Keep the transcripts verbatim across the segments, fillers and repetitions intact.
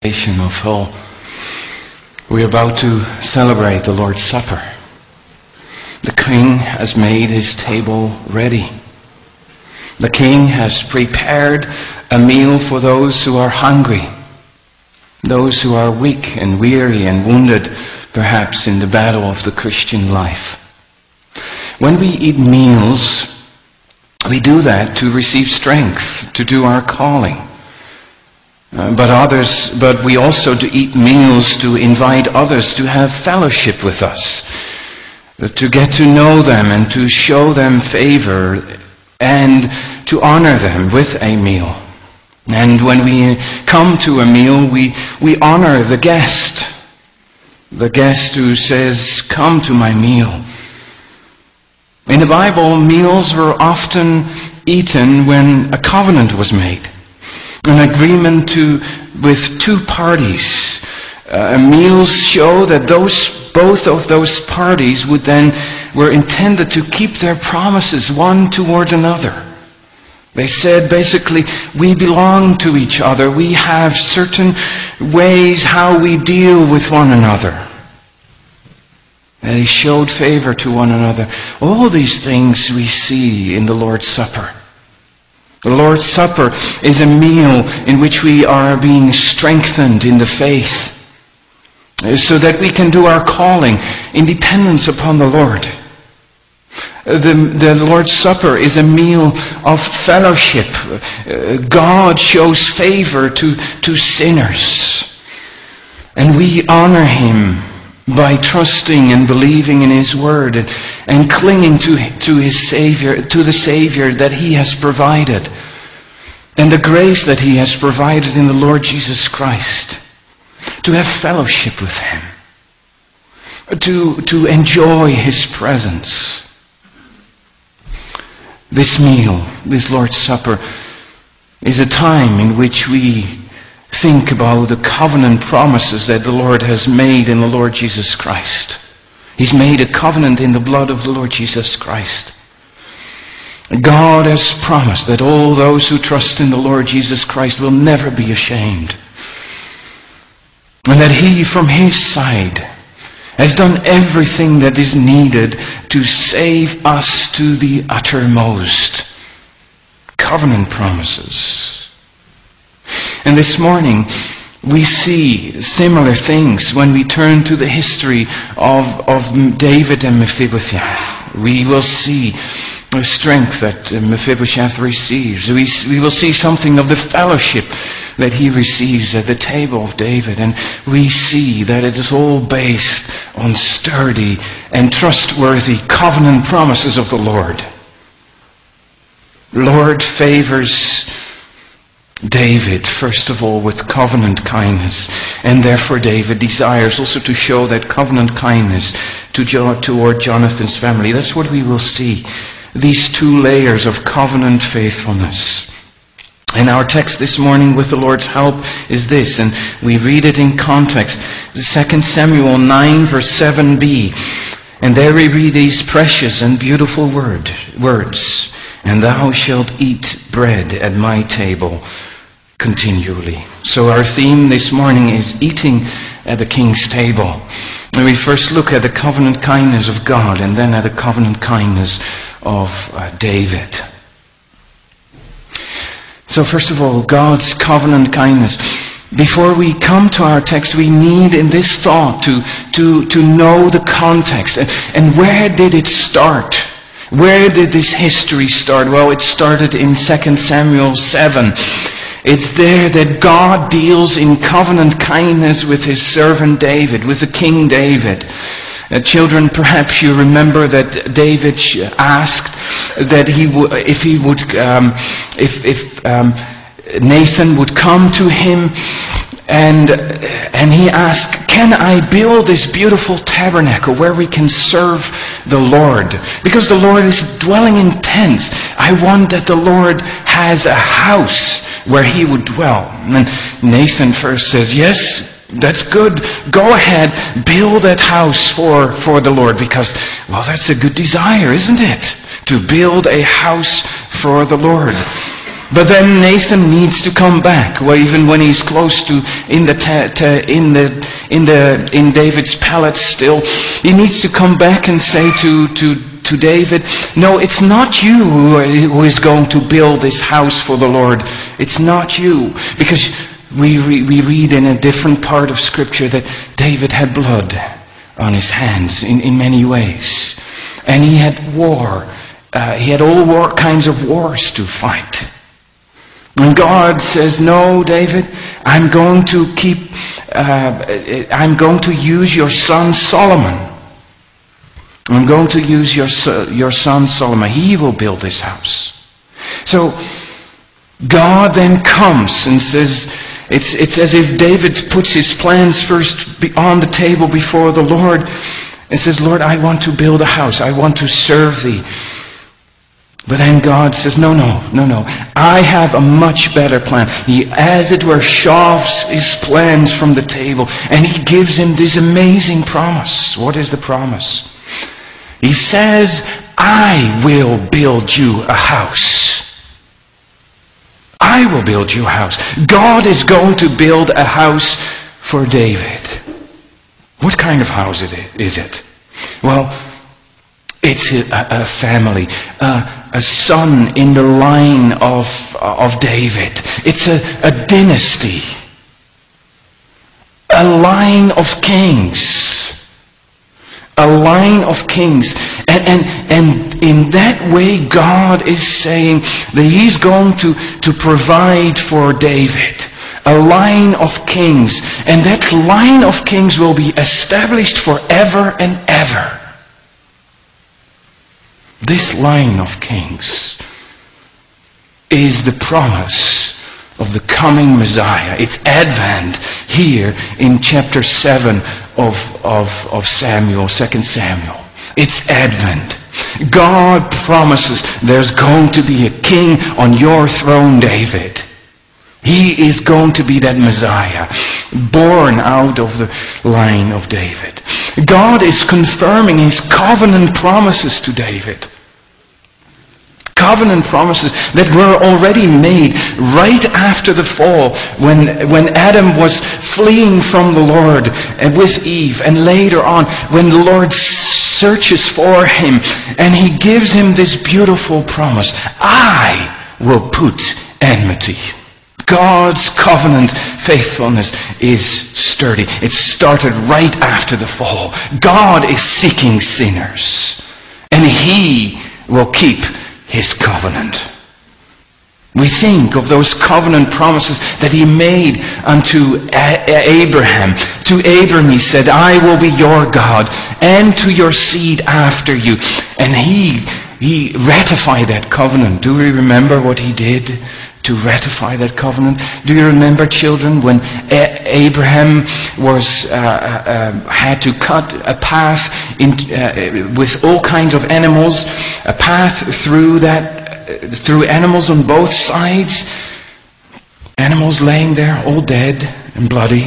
Of Hull, we're about to celebrate the Lord's Supper. The King has made his table ready. The King has prepared a meal for those who are hungry, those who are weak and weary and wounded, perhaps in the battle of the Christian life. When we eat meals, we do that to receive strength, to do our calling. Uh, but others, but we also to eat meals to invite others to have fellowship with us, uh, to get to know them and to show them favor and to honor them with a meal. And when we come to a meal, we, we honor the guest, the guest who says, "Come to my meal." In the Bible, meals were often eaten when a covenant was made. An agreement to with two parties. Uh, meals show that those both of those parties would then were intended to keep their promises one toward another. They said basically, we belong to each other. We have certain ways how we deal with one another. And they showed favor to one another. All these things we see in the Lord's Supper. The Lord's Supper is a meal in which we are being strengthened in the faith so that we can do our calling in dependence upon the Lord. The, the Lord's Supper is a meal of fellowship. God shows favor to, to sinners. And we honor Him by trusting and believing in His Word and, and clinging to, to His Savior, to the Savior that He has provided, and the grace that He has provided in the Lord Jesus Christ, to have fellowship with Him, to, to enjoy His presence. This meal, this Lord's Supper, is a time in which we think about the covenant promises that the Lord has made in the Lord Jesus Christ. He's made a covenant in the blood of the Lord Jesus Christ. God has promised that all those who trust in the Lord Jesus Christ will never be ashamed. And that He, from His side, has done everything that is needed to save us to the uttermost. Covenant promises. And this morning, we see similar things when we turn to the history of, of David and Mephibosheth. We will see the strength that Mephibosheth receives. We, we will see something of the fellowship that he receives at the table of David. And we see that it is all based on sturdy and trustworthy covenant promises of the Lord. The Lord favors David, first of all, with covenant kindness. And therefore David desires also to show that covenant kindness to jo- toward Jonathan's family. That's what we will see. These two layers of covenant faithfulness. And our text this morning, with the Lord's help, is this. And we read it in context. Second Samuel nine, verse seven b. And there we read these precious and beautiful word, words. "And thou shalt eat bread at my table continually." So our theme this morning is eating at the King's table. And we first look at the covenant kindness of God and then at the covenant kindness of uh, David. So first of all, God's covenant kindness. Before we come to our text, we need in this thought to, to, to know the context. And, and where did it start? Where did this history start? Well, it started in Second Samuel seven. It's there that God deals in covenant kindness with His servant David, with the King David. Uh, children, perhaps you remember that David asked that he w- if he would, um, if, if um, Nathan would come to him, and and he asked, "Can I build this beautiful tabernacle where we can serve the Lord? Because the Lord is dwelling in tents. I want that the Lord has a house where He would dwell." And Nathan first says, "Yes, that's good. Go ahead, build that house for, for the Lord." Because, well, that's a good desire, isn't it? To build a house for the Lord. But then Nathan needs to come back, well, even when he's close to in the ta- ta- in the in the in David's palace. Still, he needs to come back and say to to to David, "No, it's not you who is going to build this house for the Lord. It's not you, because we re- we read in a different part of Scripture that David had blood on his hands in in many ways, and he had war. Uh, he had all war kinds of wars to fight." And God says, "No, David, I'm going to keep, uh, I'm going to use your son Solomon. I'm going to use your, your son Solomon. He will build this house." So God then comes and says, it's, it's as if David puts his plans first on the table before the Lord and says, "Lord, I want to build a house. I want to serve thee." But then God says, no, no, no, no. I have a much better plan. He, as it were, shoves his plans from the table, and he gives him this amazing promise. What is the promise? He says, "I will build you a house. I will build you a house." God is going to build a house for David. What kind of house is it? Well, it's a, a family, uh, a son in the line of of David. It's a, a dynasty, a line of kings, a line of kings, and and and in that way, God is saying that He's going to to provide for David a line of kings, and that line of kings will be established forever and ever. This line of kings is the promise of the coming Messiah. It's Advent here in chapter seven of, of, of Samuel, Second Samuel. It's Advent. God promises there's going to be a king on your throne, David. He is going to be that Messiah, born out of the line of David. God is confirming His covenant promises to David. Covenant promises that were already made right after the fall, when, when Adam was fleeing from the Lord and with Eve, and later on when the Lord searches for him and He gives him this beautiful promise: "I will put enmity." God's covenant faithfulness is sturdy. It started right after the fall. God is seeking sinners, and He will keep His covenant. We think of those covenant promises that He made unto Abraham. To Abraham He said, "I will be your God, and to your seed after you." And He, he ratified that covenant. Do we remember what He did to ratify that covenant? Do you remember, children, when A- Abraham was uh, uh, had to cut a path in, uh, with all kinds of animals, a path through that uh, through animals on both sides, animals laying there all dead and bloody,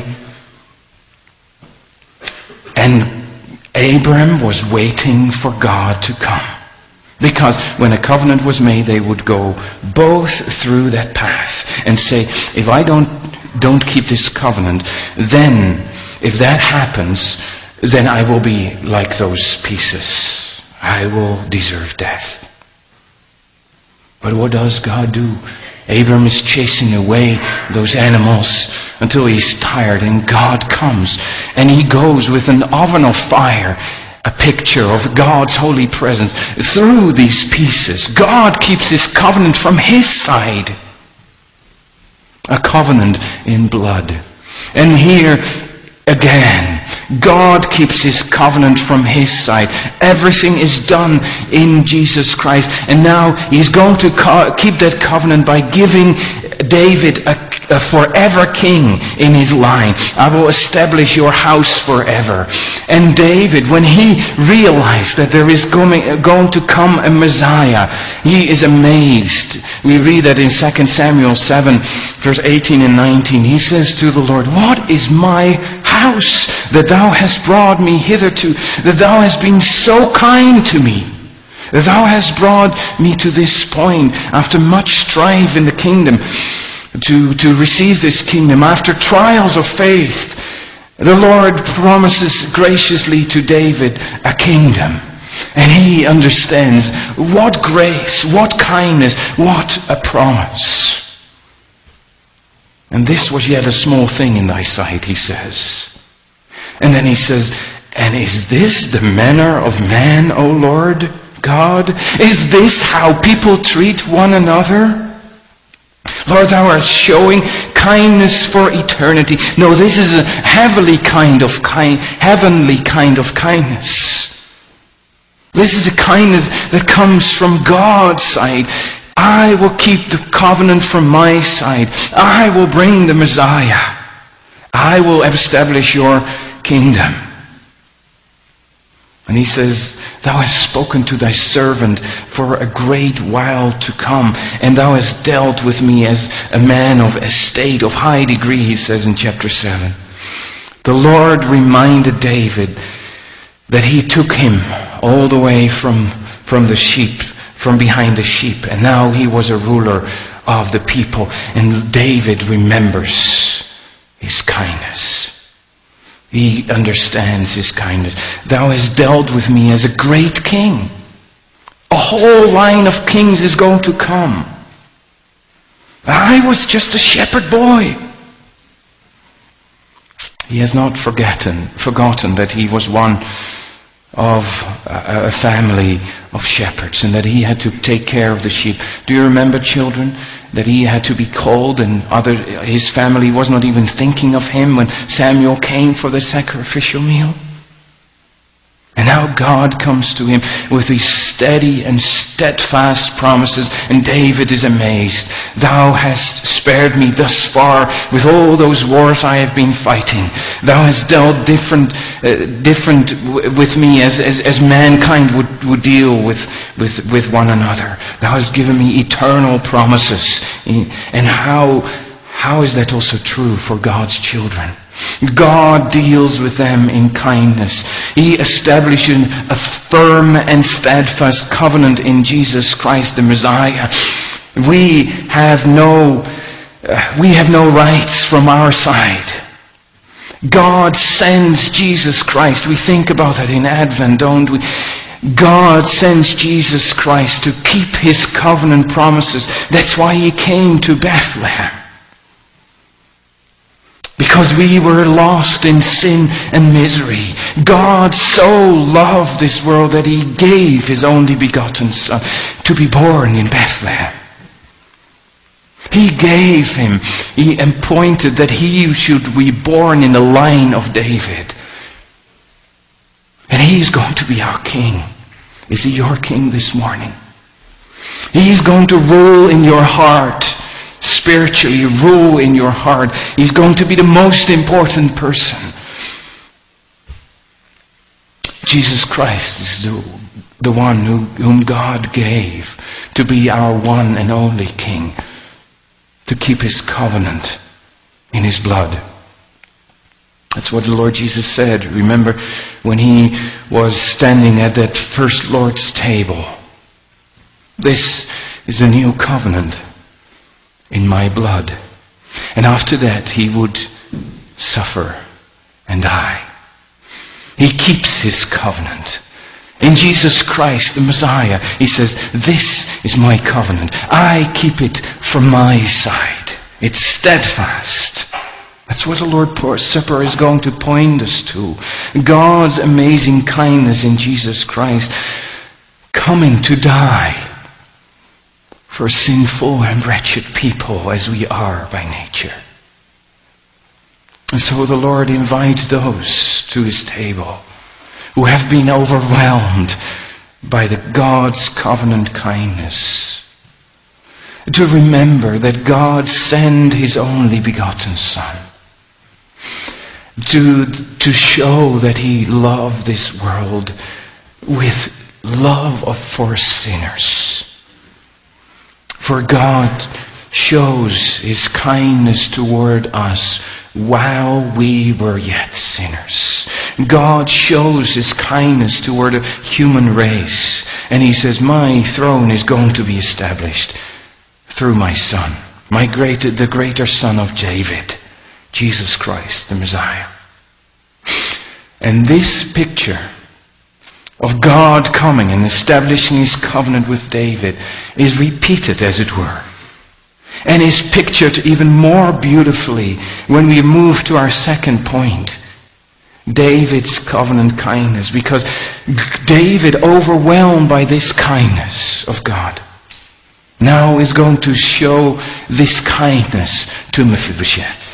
and Abraham was waiting for God to come. Because when a covenant was made, they would go both through that path and say, if I don't don't keep this covenant, then if that happens, then I will be like those pieces. I will deserve death. But what does God do? Abraham is chasing away those animals until he's tired, and God comes and He goes with an oven of fire, a picture of God's holy presence, through these pieces. God keeps His covenant from His side. A covenant in blood. And here again, God keeps His covenant from His side. Everything is done in Jesus Christ. And now He's going to co- keep that covenant by giving David a a forever king in his line. I will establish your house forever. And David, when he realized that there is going, going to come a Messiah, he is amazed. We read that in Second Samuel seven, verse eighteen and nineteen. He says to the Lord, "What is my house that thou hast brought me hitherto, that thou hast been so kind to me? Thou hast brought me to this point after much strife in the kingdom, to, to receive this kingdom, after trials of faith. The Lord promises graciously to David a kingdom. And he understands what grace, what kindness, what a promise. And this was yet a small thing in thy sight, he says. And then he says, and is this the manner of man, O Lord God? Is this how people treat one another? Lord, thou art showing kindness for eternity. No, this is a heavenly kind of kind, heavenly kind of kindness. This is a kindness that comes from God's side. I will keep the covenant from my side. I will bring the Messiah. I will establish your kingdom. And he says, thou hast spoken to thy servant for a great while to come, and thou hast dealt with me as a man of estate, of high degree, he says in chapter seven. The Lord reminded David that he took him all the way from, from the sheep, from behind the sheep, and now he was a ruler of the people. And David remembers his kindness. He understands his kindness. Thou hast dealt with me as a great king. A whole line of kings is going to come. I was just a shepherd boy. He has not forgotten, forgotten that he was one of a, a family of shepherds and that he had to take care of the sheep. Do you remember, children, that he had to be called and other his family was not even thinking of him when Samuel came for the sacrificial meal? And now God comes to him with these steady and steadfast promises, and David is amazed. Thou hast spared me thus far with all those wars I have been fighting. Thou hast dealt different uh, different w- with me as, as, as mankind would, would deal with, with, with one another. Thou hast given me eternal promises. And how how is that also true for God's children? God deals with them in kindness. He establishes a firm and steadfast covenant in Jesus Christ the Messiah. We have no, uh, we have no rights from our side. God sends Jesus Christ. We think about that in Advent, don't we? God sends Jesus Christ to keep his covenant promises. That's why he came to Bethlehem. Because we were lost in sin and misery. God so loved this world that he gave his only begotten Son to be born in Bethlehem. He gave him, he appointed that he should be born in the line of David. And he is going to be our king. Is he your king this morning? He is going to rule in your heart. Spiritually rule in your heart. He's going to be the most important person. Jesus Christ is the, the one who, whom God gave to be our one and only King, to keep his covenant in his blood. That's what the Lord Jesus said. Remember when he was standing at that first Lord's table. This is a new covenant in my blood. And after that he would suffer and die. He keeps his covenant. In Jesus Christ, the Messiah, he says, this is my covenant. I keep it from my side. It's steadfast. That's what the Lord's Supper is going to point us to. God's amazing kindness in Jesus Christ, coming to die for sinful and wretched people as we are by nature. And so the Lord invites those to his table who have been overwhelmed by the God's covenant kindness to remember that God sent his only begotten Son to, to show that he loved this world with love of for sinners. For God shows his kindness toward us while we were yet sinners. God shows his kindness toward the human race. And he says, my throne is going to be established through my son, my greater, the greater son of David, Jesus Christ, the Messiah. And this picture of God coming and establishing his covenant with David is repeated, as it were, and is pictured even more beautifully when we move to our second point, David's covenant kindness, because David, overwhelmed by this kindness of God, now is going to show this kindness to Mephibosheth.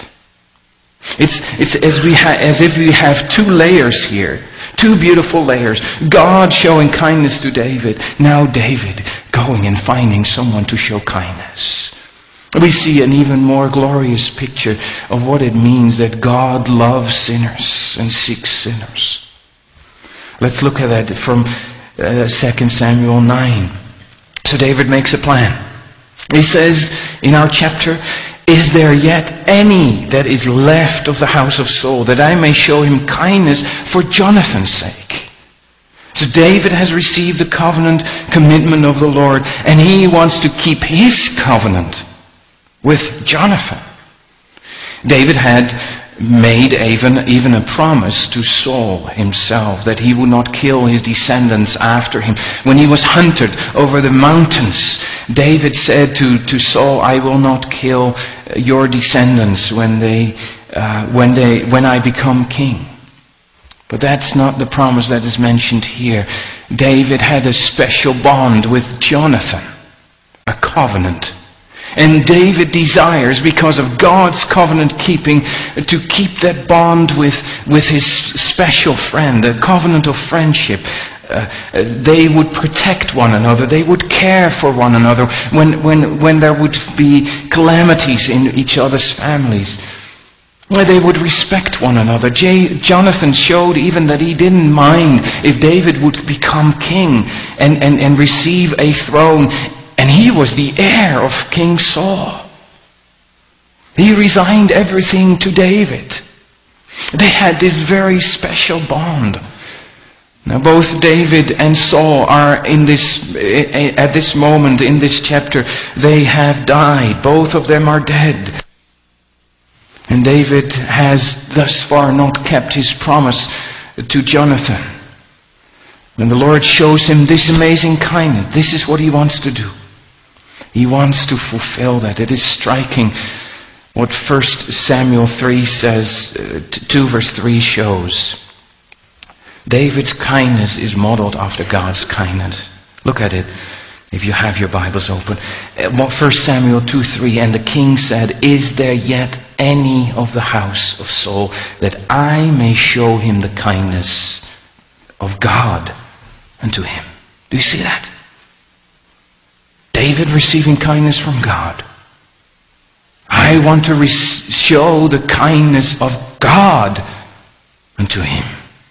It's, it's as, we ha- as if we have two layers here, two beautiful layers. God showing kindness to David, now David going and finding someone to show kindness. We see an even more glorious picture of what it means that God loves sinners and seeks sinners. Let's look at that from uh, Second Samuel nine. So David makes a plan. He says in our chapter, is there yet any that is left of the house of Saul, that I may show him kindness for Jonathan's sake? So David has received the covenant commitment of the Lord, and he wants to keep his covenant with Jonathan. David had made even, even a promise to Saul himself that he would not kill his descendants after him. When he was hunted over the mountains, David said to, to Saul, I will not kill your descendants when they, uh, when they, when I become king. But that's not the promise that is mentioned here. David had a special bond with Jonathan, a covenant. And David desires, because of God's covenant keeping, to keep that bond with, with his special friend, a covenant of friendship. Uh, they would protect one another. They would care for one another when, when, when there would be calamities in each other's families. They would respect one another. J- Jonathan showed even that he didn't mind if David would become king and, and, and receive a throne. And he was the heir of King Saul. He resigned everything to David. They had this very special bond. Now both David and Saul are in this, at this moment in this chapter, they have died. Both of them are dead. And David has thus far not kept his promise to Jonathan. And the Lord shows him this amazing kindness. This is what he wants to do. He wants to fulfill that. It is striking what First Samuel three says, uh, two verse three shows. David's kindness is modeled after God's kindness. Look at it if you have your Bibles open. First Samuel two three, and the king said, is there yet any of the house of Saul that I may show him the kindness of God unto him? Do you see that? David receiving kindness from God. I want to re- show the kindness of God unto him.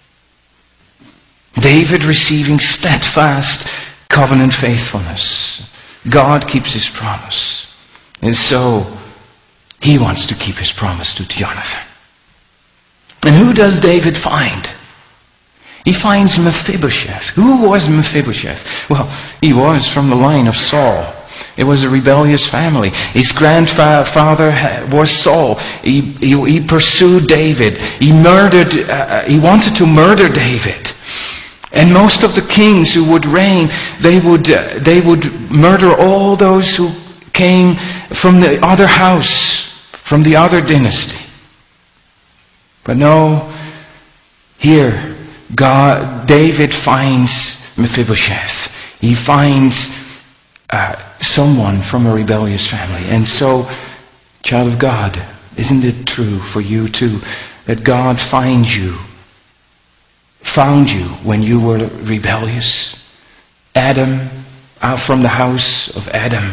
David receiving steadfast covenant faithfulness. God keeps his promise. And so he wants to keep his promise to Jonathan. And who does David find? He finds Mephibosheth. Who was Mephibosheth? Well, he was from the line of Saul. It was a rebellious family. His grandfather was Saul. He, he, he pursued David. He murdered, uh, he wanted to murder David. And most of the kings who would reign, they would, uh, they would murder all those who came from the other house, from the other dynasty. But no, here, God, David finds Mephibosheth. He finds uh, someone from a rebellious family. And so, child of God, isn't it true for you too that God finds you, found you when you were rebellious? Adam, out from the house of Adam.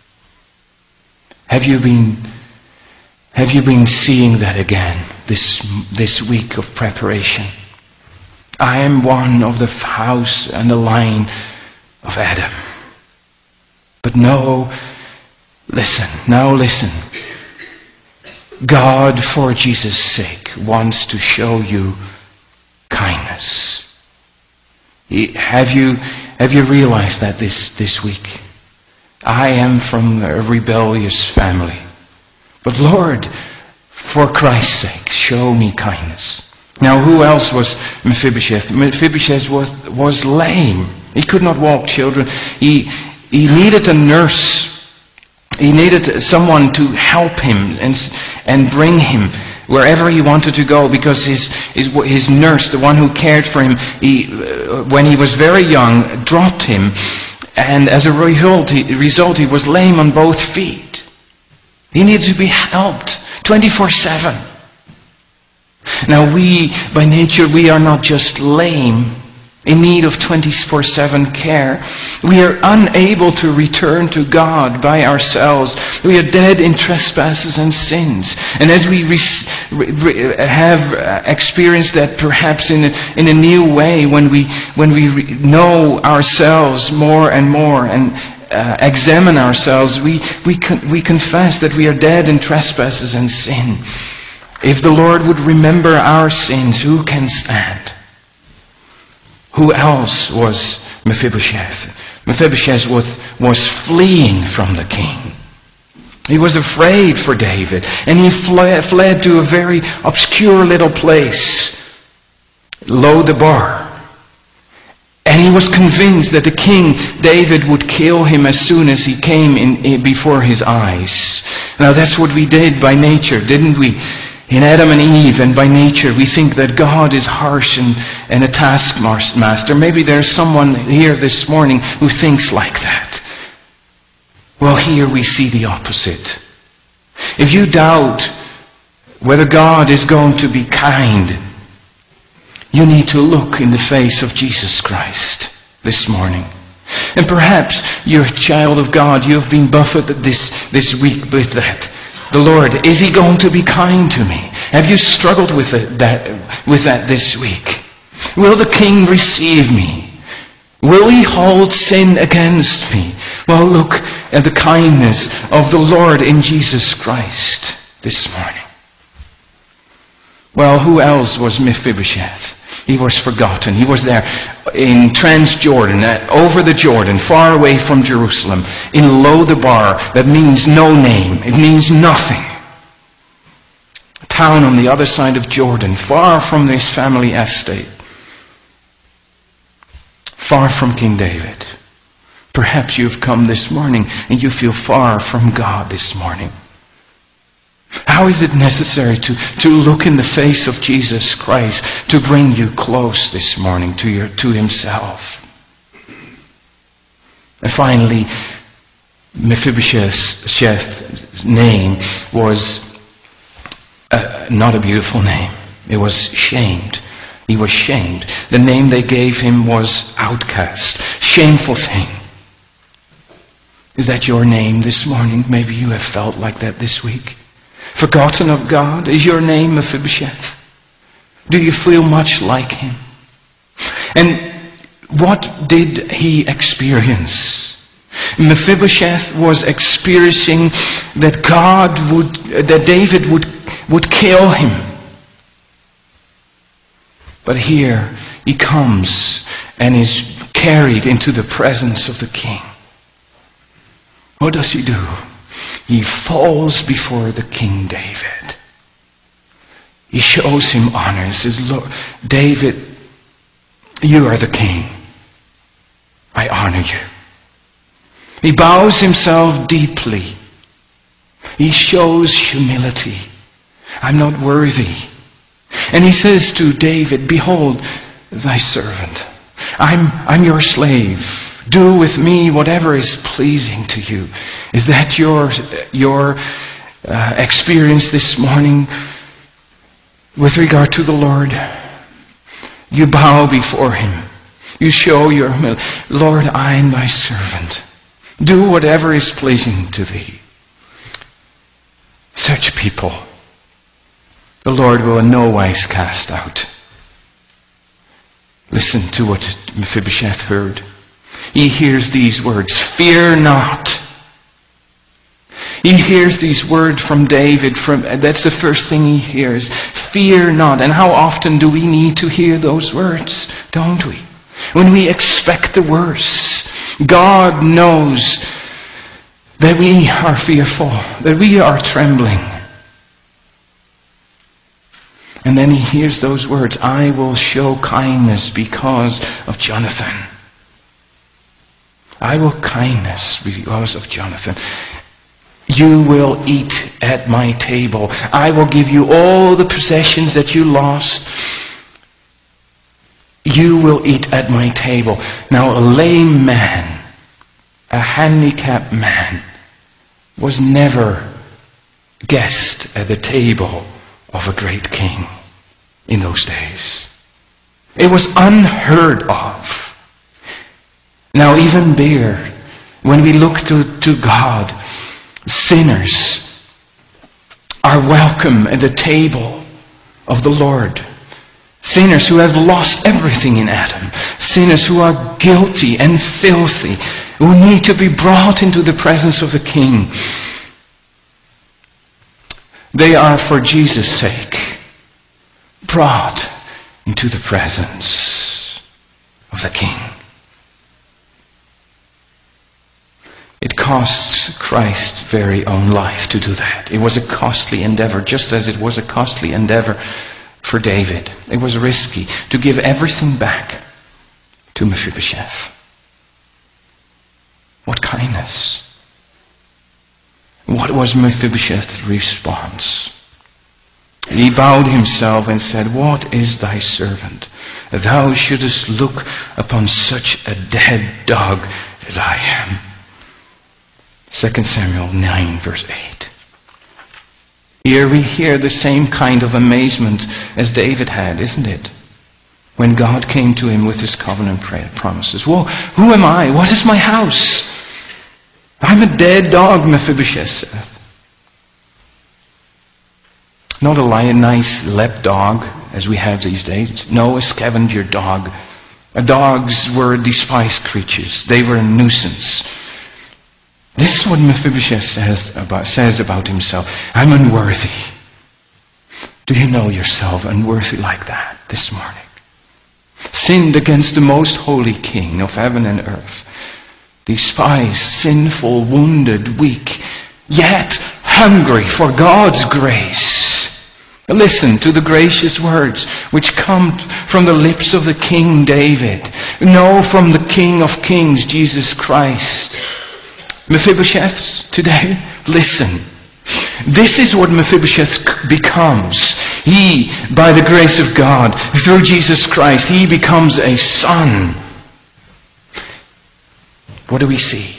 Have you been, have you been seeing that again this, this week of preparation? I am one of the house and the line of Adam. But no, listen, now listen. God, for Jesus' sake, wants to show you kindness. Have you, have you realized that this, this week? I am from a rebellious family. But Lord, for Christ's sake, show me kindness. Now, who else was Mephibosheth? Mephibosheth was, was lame. He could not walk, children. He, he needed a nurse. He needed someone to help him and, and bring him wherever he wanted to go, because his, his, his nurse, the one who cared for him, he, uh, when he was very young, dropped him. And as a result he, result, he was lame on both feet. He needed to be helped twenty-four seven. Now we, by nature, we are not just lame, in need of twenty-four seven care. We are unable to return to God by ourselves. We are dead in trespasses and sins. And as we re- re- have experienced that perhaps in a, in a new way, when we, when we re- know ourselves more and more and uh, examine ourselves, we, we, con- we confess that we are dead in trespasses and sin. If the Lord would remember our sins, who can stand? Who else was Mephibosheth? Mephibosheth was, was fleeing from the king. He was afraid for David, and he fled, fled to a very obscure little place, Lo-debar. And he was convinced that the king, David, would kill him as soon as he came in, in before his eyes. Now that's what we did by nature, didn't we? In Adam and Eve, and by nature, we think that God is harsh and, and a taskmaster. Maybe there's someone here this morning who thinks like that. Well, here we see the opposite. If you doubt whether God is going to be kind, you need to look in the face of Jesus Christ this morning. And perhaps you're a child of God. You've been buffeted this, this week with that. The Lord, is He going to be kind to me? Have you struggled with it, that, with that this week? Will the King receive me? Will He hold sin against me? Well, look at the kindness of the Lord in Jesus Christ this morning. Well, who else was Mephibosheth? He was forgotten. He was there in Transjordan, over the Jordan, far away from Jerusalem, in Lo-debar. That means no name. It means nothing. A town on the other side of Jordan, far from this family estate, far from King David. Perhaps you've come this morning and you feel far from God this morning. How is it necessary to, to look in the face of Jesus Christ to bring you close this morning to, your, to Himself? And finally, Mephibosheth's name was uh, not a beautiful name. It was shamed. He was shamed. The name they gave him was outcast. Shameful thing. Is that your name this morning? Maybe you have felt like that this week. Forgotten of God? Is your name Mephibosheth? Do you feel much like him? And what did he experience? Mephibosheth was experiencing that God would, that David would, would kill him. But here he comes and is carried into the presence of the king. What does he do? He falls before the King David. He shows him honor. He says, Lord, David, you are the king. I honor you. He bows himself deeply. He shows humility. I'm not worthy. And he says to David, behold, thy servant. I'm, I'm your slave. Do with me whatever is pleasing to you. Is that your, your uh, experience this morning with regard to the Lord? You bow before Him. You show your humility. Lord, I am thy servant. Do whatever is pleasing to thee. Such people, the Lord will in no wise cast out. Listen to what Mephibosheth heard. He hears these words, fear not. He hears these words from David. From that's the first thing he hears. Fear not. And how often do we need to hear those words? Don't we? when we expect the worst, God knows that we are fearful, that we are trembling. And then he hears those words, I will show kindness because of Jonathan. I will kindness because of Jonathan. You will eat at my table. I will give you all the possessions that you lost. You will eat at my table. Now a lame man, a handicapped man, was never guest at the table of a great king in those days. It was unheard of. Now even bigger, when we look to, to God, sinners are welcome at the table of the Lord. Sinners who have lost everything in Adam. Sinners who are guilty and filthy, who need to be brought into the presence of the King. They are, for Jesus' sake, brought into the presence of the King. It costs Christ's very own life to do that. It was a costly endeavor, just as it was a costly endeavor for David. It was risky to give everything back to Mephibosheth. What kindness! What was Mephibosheth's response? He bowed himself and said, What is thy servant? Thou shouldest look upon such a dead dog as I am. Second Samuel nine, verse eight. Here we hear the same kind of amazement as David had, isn't it? When God came to him with his covenant promises. Well, who am I? What is my house? I'm a dead dog, Mephibosheth said. Not a lion, nice lap dog as we have these days. No, a scavenger dog. Dogs were despised creatures. They were a nuisance. This is what Mephibosheth says about, says about himself. I'm unworthy. Do you know yourself unworthy like that this morning? Sinned against the most holy King of heaven and earth. Despised, sinful, wounded, weak, yet hungry for God's grace. Listen to the gracious words which come from the lips of the King David. No, from the King of Kings, Jesus Christ. Mephibosheth today, listen. This is what Mephibosheth becomes. He, by the grace of God, through Jesus Christ, he becomes a son. What do we see?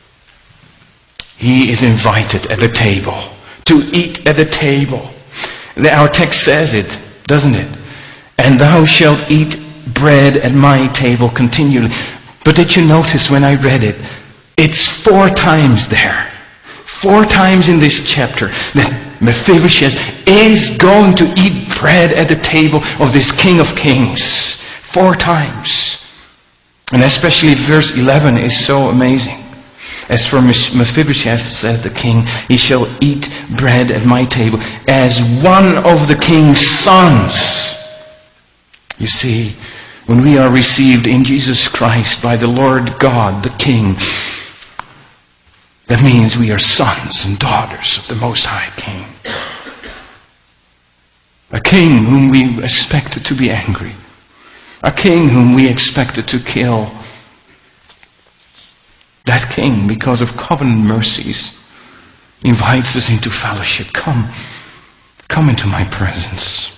He is invited at the table, to eat at the table. Our text says it, doesn't it? And thou shalt eat bread at my table continually. But did you notice when I read it? It's four times there. Four times in this chapter that Mephibosheth is going to eat bread at the table of this King of Kings. Four times. And especially verse eleven is so amazing. As for Mephibosheth, said the king, he shall eat bread at my table as one of the king's sons. You see, when we are received in Jesus Christ by the Lord God, the King, that means we are sons and daughters of the Most High King. A king whom we expected to be angry. A king whom we expected to kill. That king, because of covenant mercies, invites us into fellowship. Come, come into my presence.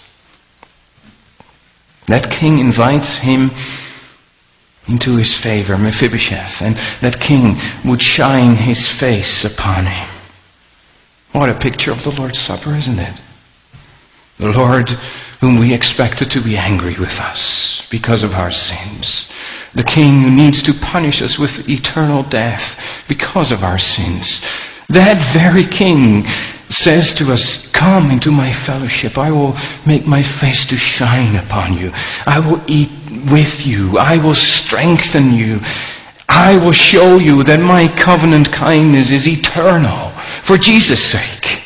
That king invites him into his favor, Mephibosheth, and that king would shine his face upon him. What a picture of the Lord's Supper, isn't it? The Lord whom we expected to be angry with us because of our sins. The King who needs to punish us with eternal death because of our sins. That very King says to us, come into my fellowship. I will make my face to shine upon you. I will eat with you. I will strengthen you. I will show you that my covenant kindness is eternal for Jesus' sake.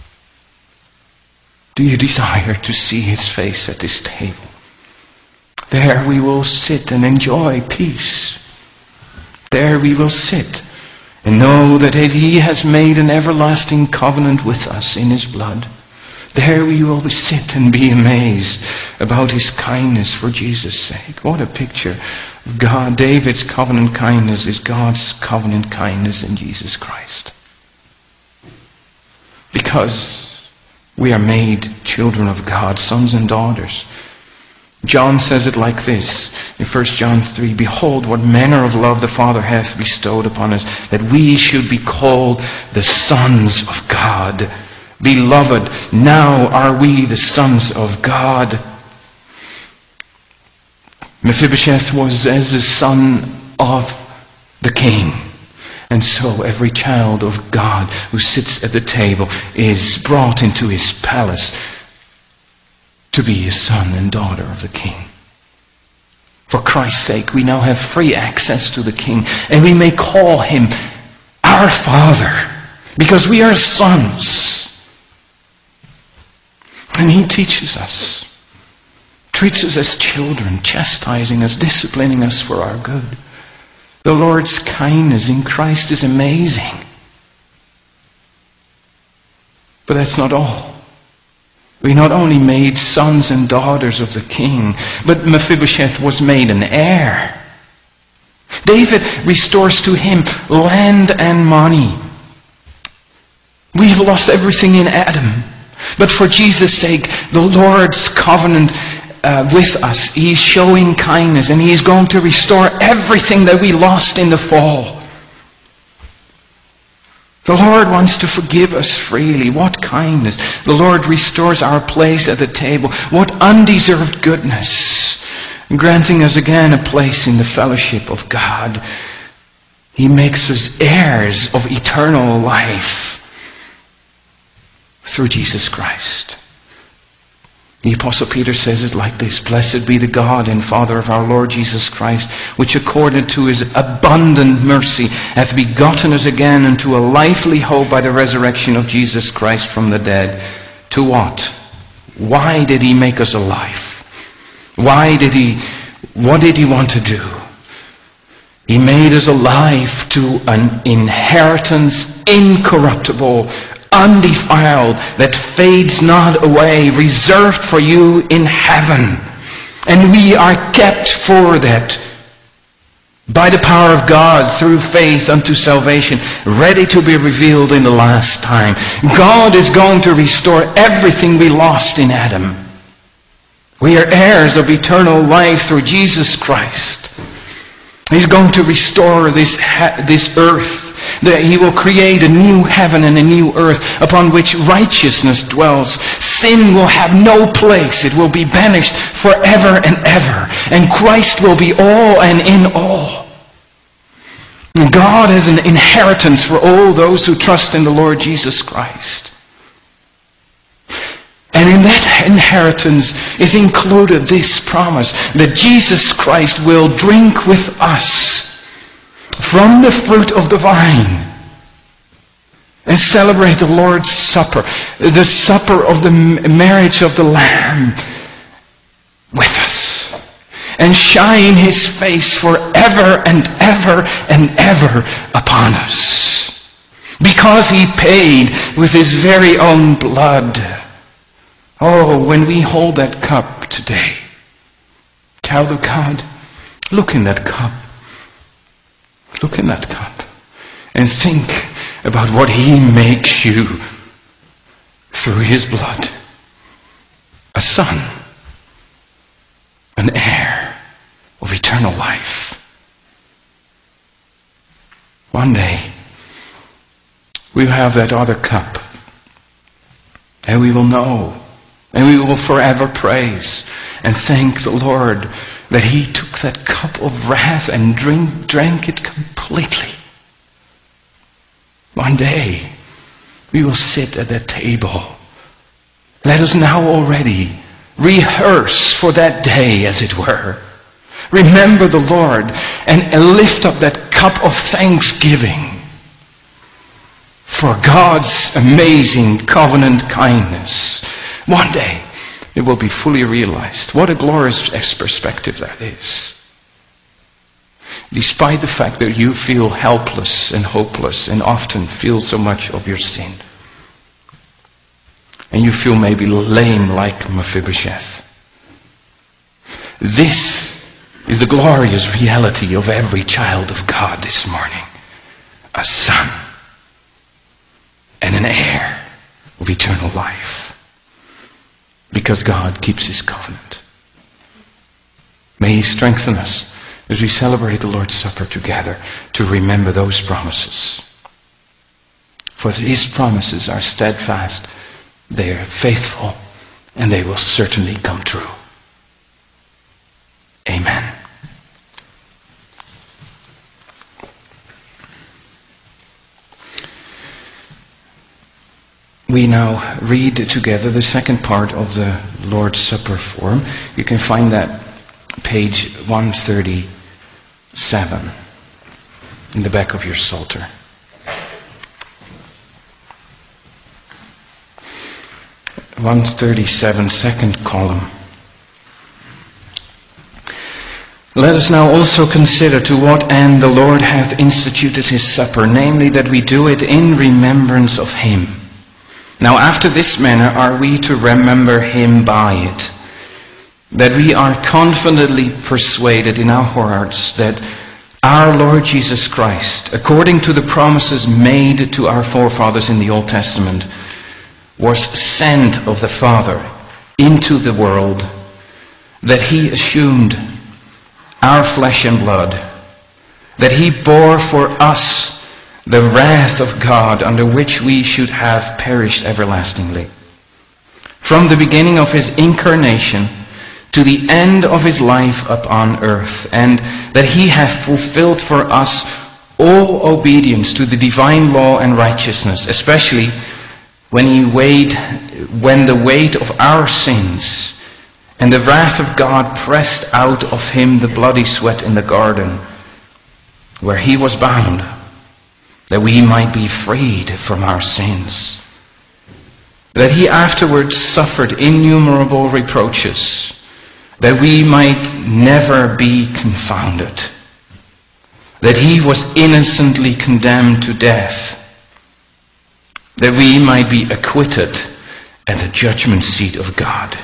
Do you desire to see his face at this table? There we will sit and enjoy peace. There we will sit and know that He has made an everlasting covenant with us in His blood. There we will sit and be amazed about His kindness for Jesus' sake. What a picture of God. David's covenant kindness is God's covenant kindness in Jesus Christ. Because we are made children of God, sons and daughters. John says it like this in First John three, "Behold, what manner of love the Father hath bestowed upon us, that we should be called the sons of God. Beloved, now are we the sons of God." Mephibosheth was as a son of the king. And so every child of God who sits at the table is brought into His palace to be a son and daughter of the King. For Christ's sake, we now have free access to the King, and we may call Him our Father, because we are sons. And He teaches us, treats us as children, chastising us, disciplining us for our good. The Lord's kindness in Christ is amazing. But that's not all. We not only made sons and daughters of the King, but Mephibosheth was made an heir. David restores to him land and money. We have lost everything in Adam. But for Jesus' sake, the Lord's covenant uh, with us, He's showing kindness, and He's going to restore everything that we lost in the fall. The Lord wants to forgive us freely. What kindness. The Lord restores our place at the table. What undeserved goodness. Granting us again a place in the fellowship of God. He makes us heirs of eternal life through Jesus Christ. The Apostle Peter says it like this: "Blessed be the God and Father of our Lord Jesus Christ, which according to His abundant mercy hath begotten us again unto a lively hope by the resurrection of Jesus Christ from the dead." To what? Why did He make us alive? Why did He, what did He want to do? He made us alive to an inheritance incorruptible, undefiled, that fades not away, reserved for you in heaven. And we are kept for that by the power of God through faith unto salvation, ready to be revealed in the last time. God is going to restore everything we lost in Adam. We are heirs of eternal life through Jesus Christ. He's going to restore this, this earth. That He will create a new heaven and a new earth upon which righteousness dwells. Sin will have no place. It will be banished forever and ever. And Christ will be all and in all. And God has an inheritance for all those who trust in the Lord Jesus Christ. And in that inheritance is included this promise that Jesus Christ will drink with us from the fruit of the vine and celebrate the Lord's Supper, the supper of the marriage of the Lamb with us, and shine His face forever and ever and ever upon us, because He paid with His very own blood. Oh, when we hold that cup today, child of God, look in that cup. Look in that cup and think about what He makes you through His blood. A son, an heir of eternal life. One day, we'll have that other cup, and we will know, and we will forever praise and thank the Lord that He took that cup of wrath and drink, drank it completely. One day, we will sit at that table. Let us now already rehearse for that day, as it were. Remember the Lord and lift up that cup of thanksgiving for God's amazing covenant kindness. One day, it will be fully realized. What a glorious perspective that is. Despite the fact that you feel helpless and hopeless and often feel so much of your sin. And you feel maybe lame like Mephibosheth. This is the glorious reality of every child of God this morning. A son and an heir of eternal life. Because God keeps his covenant. May he strengthen us as we celebrate the Lord's Supper together to remember those promises. For his promises are steadfast, they are faithful, and they will certainly come true. Amen. We now read together the second part of the Lord's Supper form. You can find that page one thirty-seven in the back of your Psalter. one thirty-seven, second column. Let us now also consider to what end the Lord hath instituted his supper, namely that we do it in remembrance of him. Now after this manner are we to remember him by it, that we are confidently persuaded in our hearts that our Lord Jesus Christ, according to the promises made to our forefathers in the Old Testament, was sent of the Father into the world, that he assumed our flesh and blood, that he bore for us the wrath of God under which we should have perished everlastingly. From the beginning of his incarnation to the end of his life upon earth, and that he hath fulfilled for us all obedience to the divine law and righteousness, especially when he weighed, when the weight of our sins and the wrath of God pressed out of him the bloody sweat in the garden, where he was bound, that we might be freed from our sins. That he afterwards suffered innumerable reproaches, that we might never be confounded. That he was innocently condemned to death, that we might be acquitted at the judgment seat of God.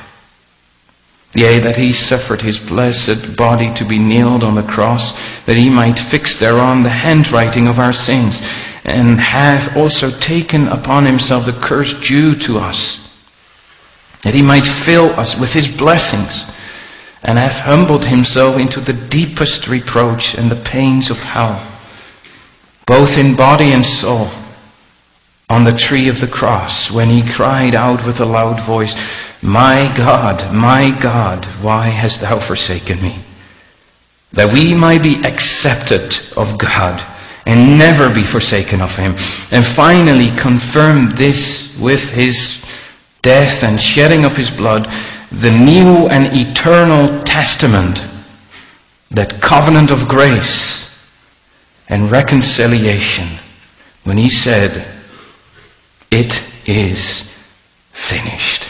Yea, that he suffered his blessed body to be nailed on the cross, that he might fix thereon the handwriting of our sins, and hath also taken upon himself the curse due to us, that he might fill us with his blessings, and hath humbled himself into the deepest reproach and the pains of hell, both in body and soul, on the tree of the cross, when he cried out with a loud voice, My God, my God, why hast thou forsaken me? That we might be accepted of God and never be forsaken of him. And finally confirm this with his death and shedding of his blood, the new and eternal testament, that covenant of grace and reconciliation, when he said, It is finished.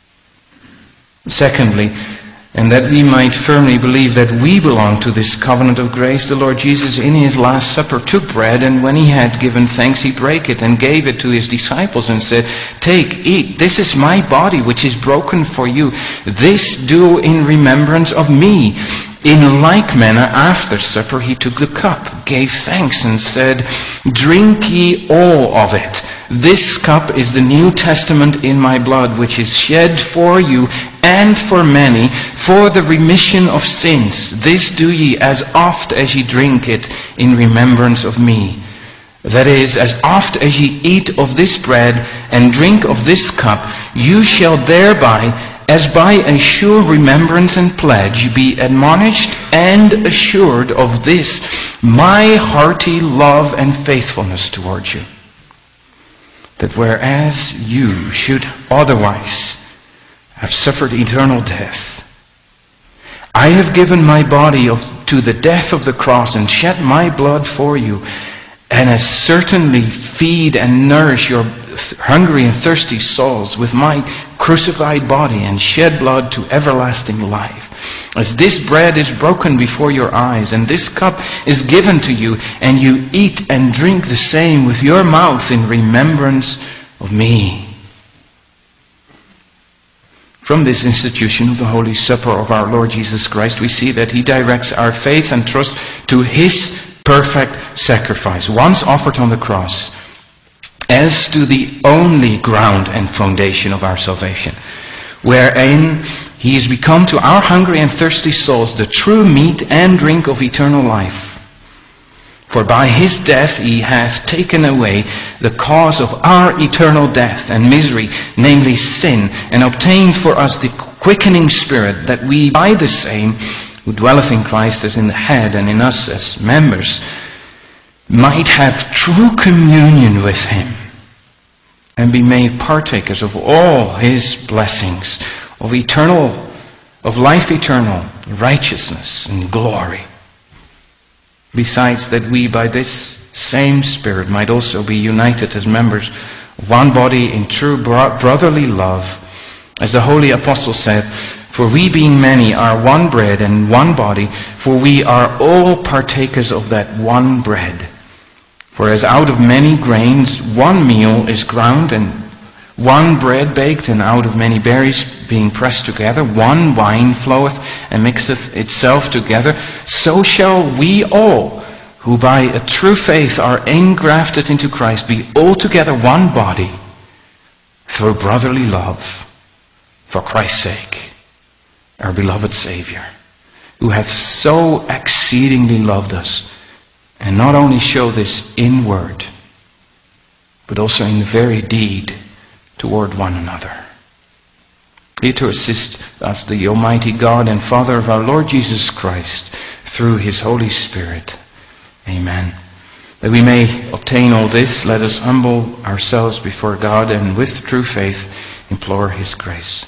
Secondly, and that we might firmly believe that we belong to this covenant of grace, the Lord Jesus in his Last Supper took bread, and when he had given thanks, he brake it and gave it to his disciples and said, Take, eat, this is my body which is broken for you. This do in remembrance of me. In like manner, after supper, he took the cup, gave thanks, and said, Drink ye all of it. This cup is the New Testament in my blood, which is shed for you and for many for the remission of sins. This do ye as oft as ye drink it in remembrance of me. That is, as oft as ye eat of this bread and drink of this cup, you shall thereby, as by a sure remembrance and pledge, be admonished and assured of this, my hearty love and faithfulness towards you. That whereas you should otherwise have suffered eternal death, I have given my body of, to the death of the cross and shed my blood for you, and as certainly feed and nourish your hungry and thirsty souls with my crucified body and shed blood to everlasting life. As this bread is broken before your eyes and this cup is given to you, and you eat and drink the same with your mouth in remembrance of me. From this institution of the Holy Supper of our Lord Jesus Christ, we see that he directs our faith and trust to his perfect sacrifice, once offered on the cross, as to the only ground and foundation of our salvation, wherein he has become to our hungry and thirsty souls the true meat and drink of eternal life. For by his death he hath taken away the cause of our eternal death and misery, namely sin, and obtained for us the quickening Spirit, that we by the same, who dwelleth in Christ as in the head, and in us as members, might have true communion with him, and be made partakers of all his blessings, of eternal, of life eternal, righteousness and glory. Besides that we by this same Spirit might also be united as members of one body in true bro- brotherly love, as the Holy Apostle said, for we being many are one bread and one body, for we are all partakers of that one bread. For as out of many grains one meal is ground, and one bread baked, and out of many berries being pressed together, one wine floweth and mixeth itself together, so shall we all, who by a true faith are engrafted into Christ, be altogether one body, through brotherly love, for Christ's sake, our beloved Savior, who hath so exceedingly loved us, and not only show this in word, but also in very deed toward one another. Here to assist us, the Almighty God and Father of our Lord Jesus Christ, through his Holy Spirit. Amen. That we may obtain all this, let us humble ourselves before God, and with true faith implore his grace.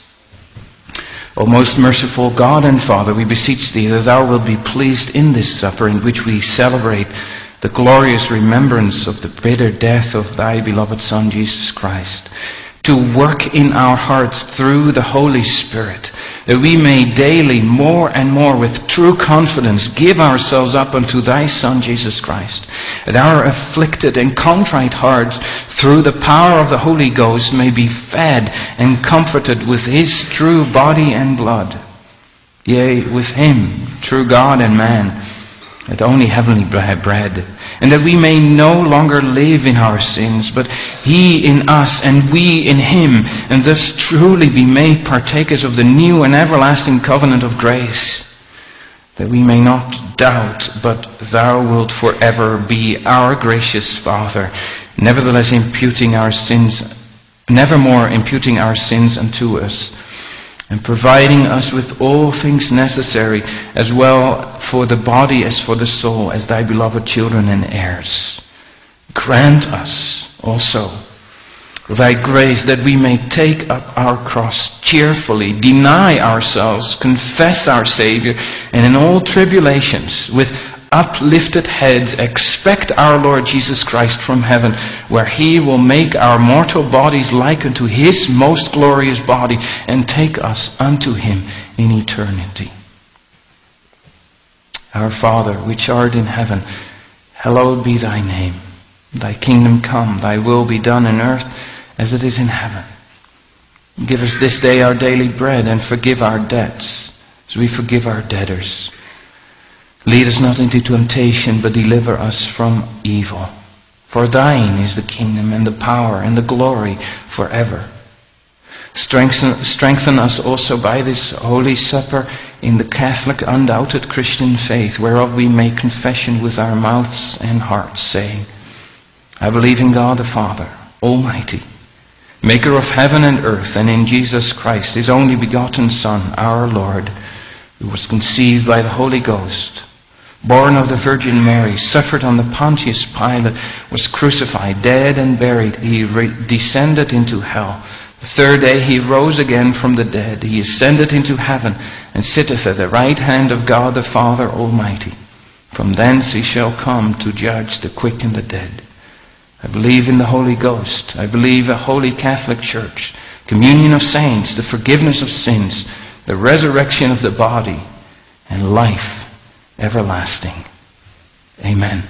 O most merciful God and Father, we beseech thee that thou wilt be pleased in this supper, in which we celebrate the glorious remembrance of the bitter death of thy beloved Son, Jesus Christ, to work in our hearts through the Holy Spirit, that we may daily more and more with true confidence give ourselves up unto thy Son Jesus Christ, that our afflicted and contrite hearts through the power of the Holy Ghost may be fed and comforted with his true body and blood, yea, with him, true God and man, that only heavenly bread, and that we may no longer live in our sins, but he in us and we in him, and thus truly be made partakers of the new and everlasting covenant of grace, that we may not doubt, but thou wilt forever be our gracious Father, nevertheless imputing our sins, nevermore imputing our sins unto us, and providing us with all things necessary, as well for the body as for the soul, as thy beloved children and heirs. Grant us also thy grace, that we may take up our cross cheerfully, deny ourselves, confess our Savior, and in all tribulations, with uplifted heads, expect our Lord Jesus Christ from heaven, where he will make our mortal bodies like unto his most glorious body, and take us unto him in eternity. Our Father, which art in heaven, hallowed be thy name. Thy kingdom come, thy will be done on earth as it is in heaven. Give us this day our daily bread, and forgive our debts as we forgive our debtors. Lead us not into temptation, but deliver us from evil. For thine is the kingdom and the power and the glory forever. Strengthen, strengthen us also by this Holy Supper in the Catholic undoubted Christian faith, whereof we make confession with our mouths and hearts, saying, I believe in God the Father, Almighty, maker of heaven and earth, and in Jesus Christ, his only begotten Son, our Lord, who was conceived by the Holy Ghost, born of the Virgin Mary, suffered under Pontius Pilate, was crucified, dead and buried. He re- descended into hell. The third day he rose again from the dead. He ascended into heaven, and sitteth at the right hand of God the Father Almighty. From thence he shall come to judge the quick and the dead. I believe in the Holy Ghost. I believe a holy Catholic Church, communion of saints, the forgiveness of sins, the resurrection of the body, and life everlasting. Amen.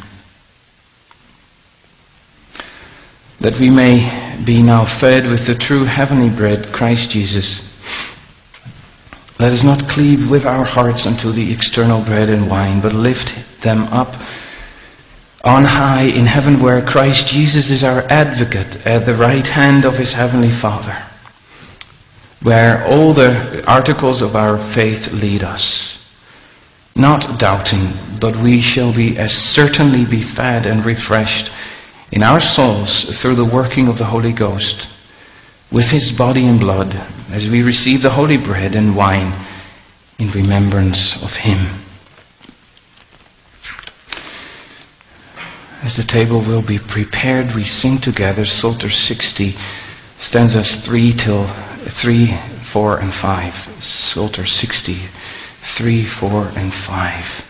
That we may be now fed with the true heavenly bread, Christ Jesus, let us not cleave with our hearts unto the external bread and wine, but lift them up on high in heaven, where Christ Jesus is our advocate at the right hand of his heavenly Father, where all the articles of our faith lead us. Not doubting, but we shall be as certainly be fed and refreshed in our souls through the working of the Holy Ghost, with his body and blood, as we receive the holy bread and wine in remembrance of him. As the table will be prepared, we sing together Psalter sixty, stanzas three till three, four, and five. Psalter sixty, three, four, and five.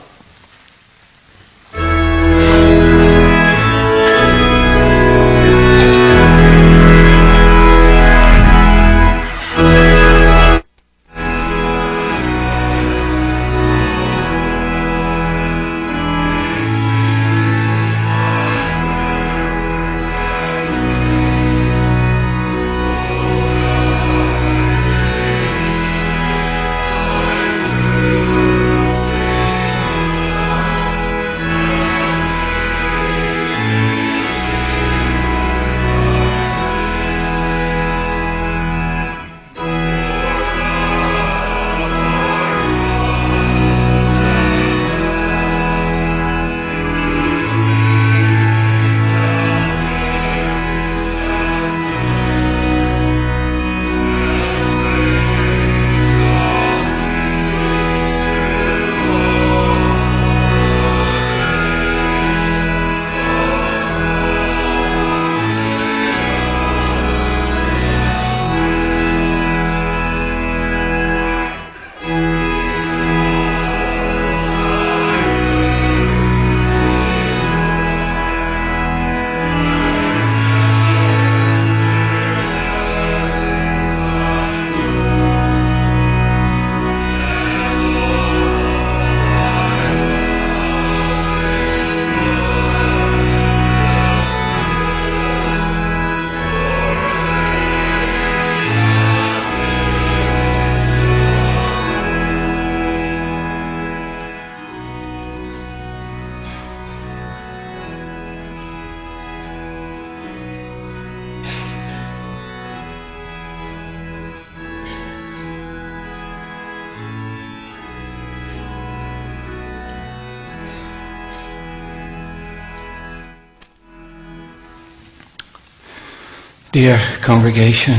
Dear congregation,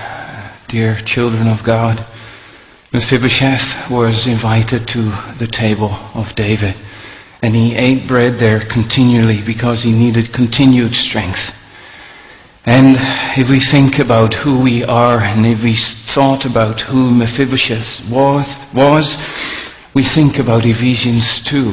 dear children of God, Mephibosheth was invited to the table of David, and he ate bread there continually because he needed continued strength. And if we think about who we are, and if we thought about who Mephibosheth was, was we think about Ephesians two.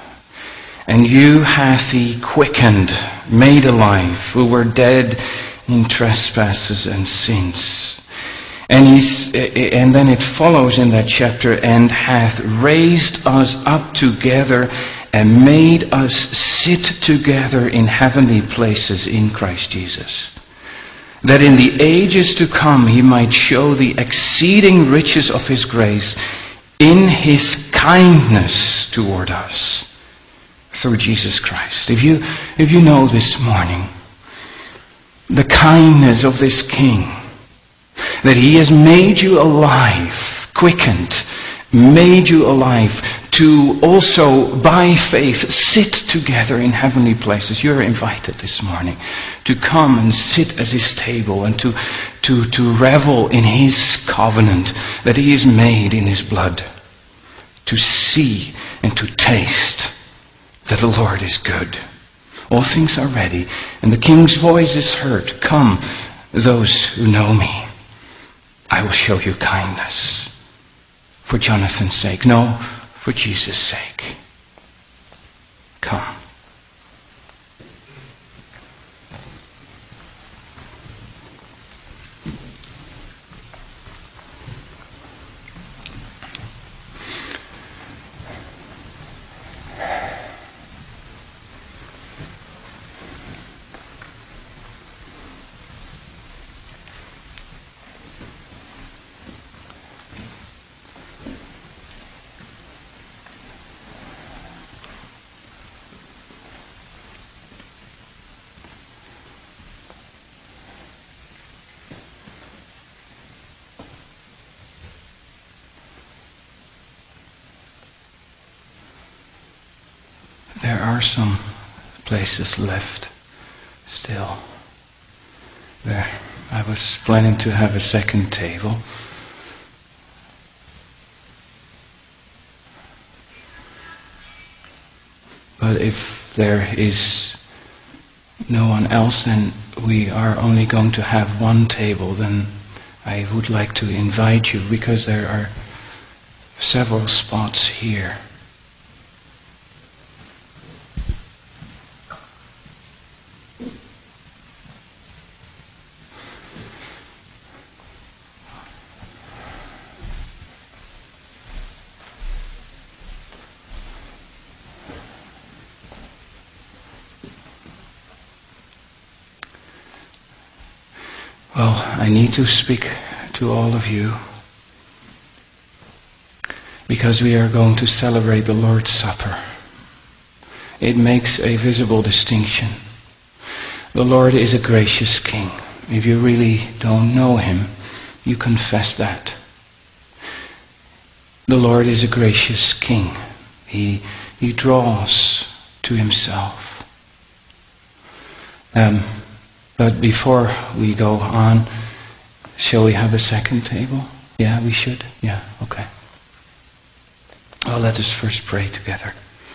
And you hath he quickened, made alive, who were dead in trespasses and sins. And he's, and then it follows in that chapter, and hath raised us up together and made us sit together in heavenly places in Christ Jesus, that in the ages to come he might show the exceeding riches of his grace in his kindness toward us through Jesus Christ. If you, if you know this morning the kindness of this King, that he has made you alive, quickened, made you alive to also by faith sit together in heavenly places. You're invited this morning to come and sit at his table and to, to, to revel in his covenant that he has made in his blood, to see and to taste that the Lord is good. All things are ready, and the King's voice is heard. Come, those who know me, I will show you kindness. For Jonathan's sake, no, for Jesus' sake. there are some places left still. There, I was planning to have a second table. But if there is no one else, then we are only going to have one table. Then I would like to invite you, because there are several spots here. Well, I need to speak to all of you because we are going to celebrate the Lord's Supper. It makes a visible distinction. The Lord is a gracious King. If you really don't know Him, you confess that. The Lord is a gracious King. He, he draws to Himself. Um, But before we go on, shall we have a second table? Yeah, we should? Yeah, okay. Well, let us first pray together.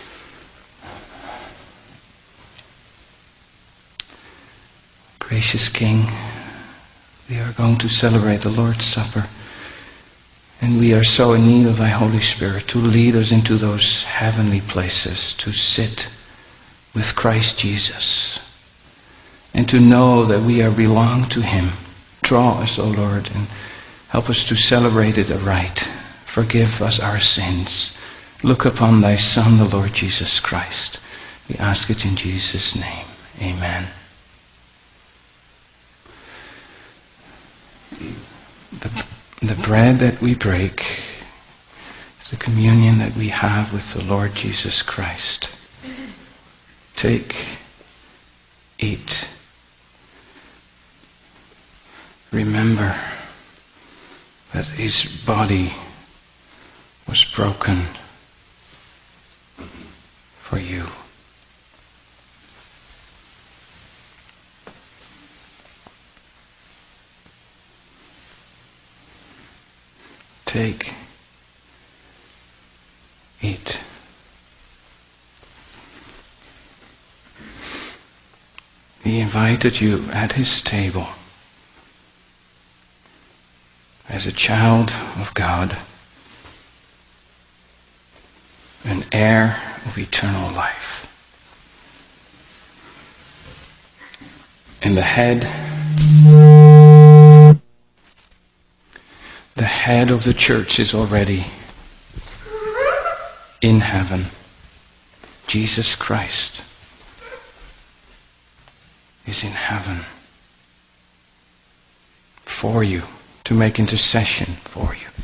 Gracious King, we are going to celebrate the Lord's Supper, and we are so in need of Thy Holy Spirit to lead us into those heavenly places, to sit with Christ Jesus, and to know that we are belong to Him. Draw us, O Lord, and help us to celebrate it aright. Forgive us our sins. Look upon Thy Son, the Lord Jesus Christ. We ask it in Jesus' name. Amen. The, the bread that we break is the communion that we have with the Lord Jesus Christ. Take, eat. Remember that His body was broken for you. Take, eat. He invited you at His table as a child of God, an heir of eternal life. And the head, the head of the church is already in heaven. Jesus Christ is in heaven for you, to make intercession for you.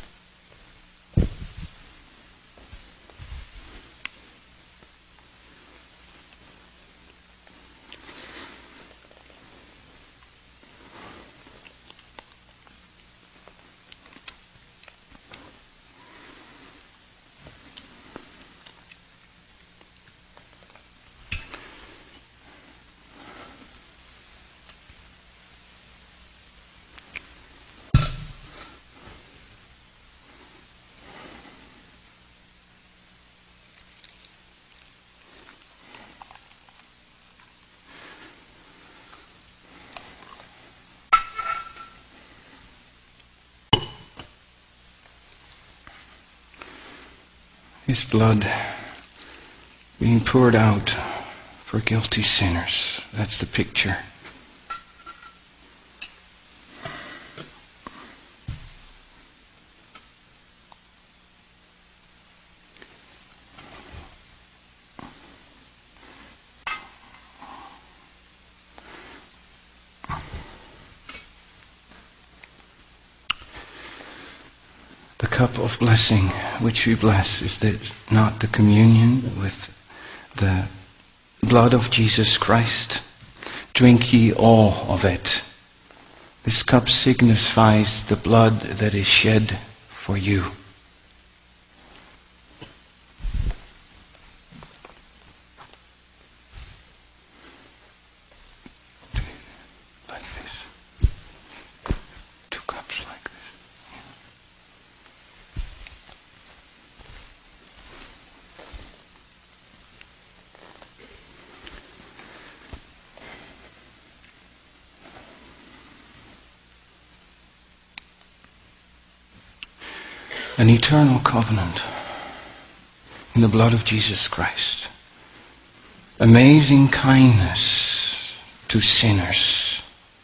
His blood being poured out for guilty sinners. That's the picture. The cup of blessing which we bless, is that not the communion with the blood of Jesus Christ? Drink ye all of it. This cup signifies the blood that is shed for you. An eternal covenant in the blood of Jesus Christ. Amazing kindness to sinners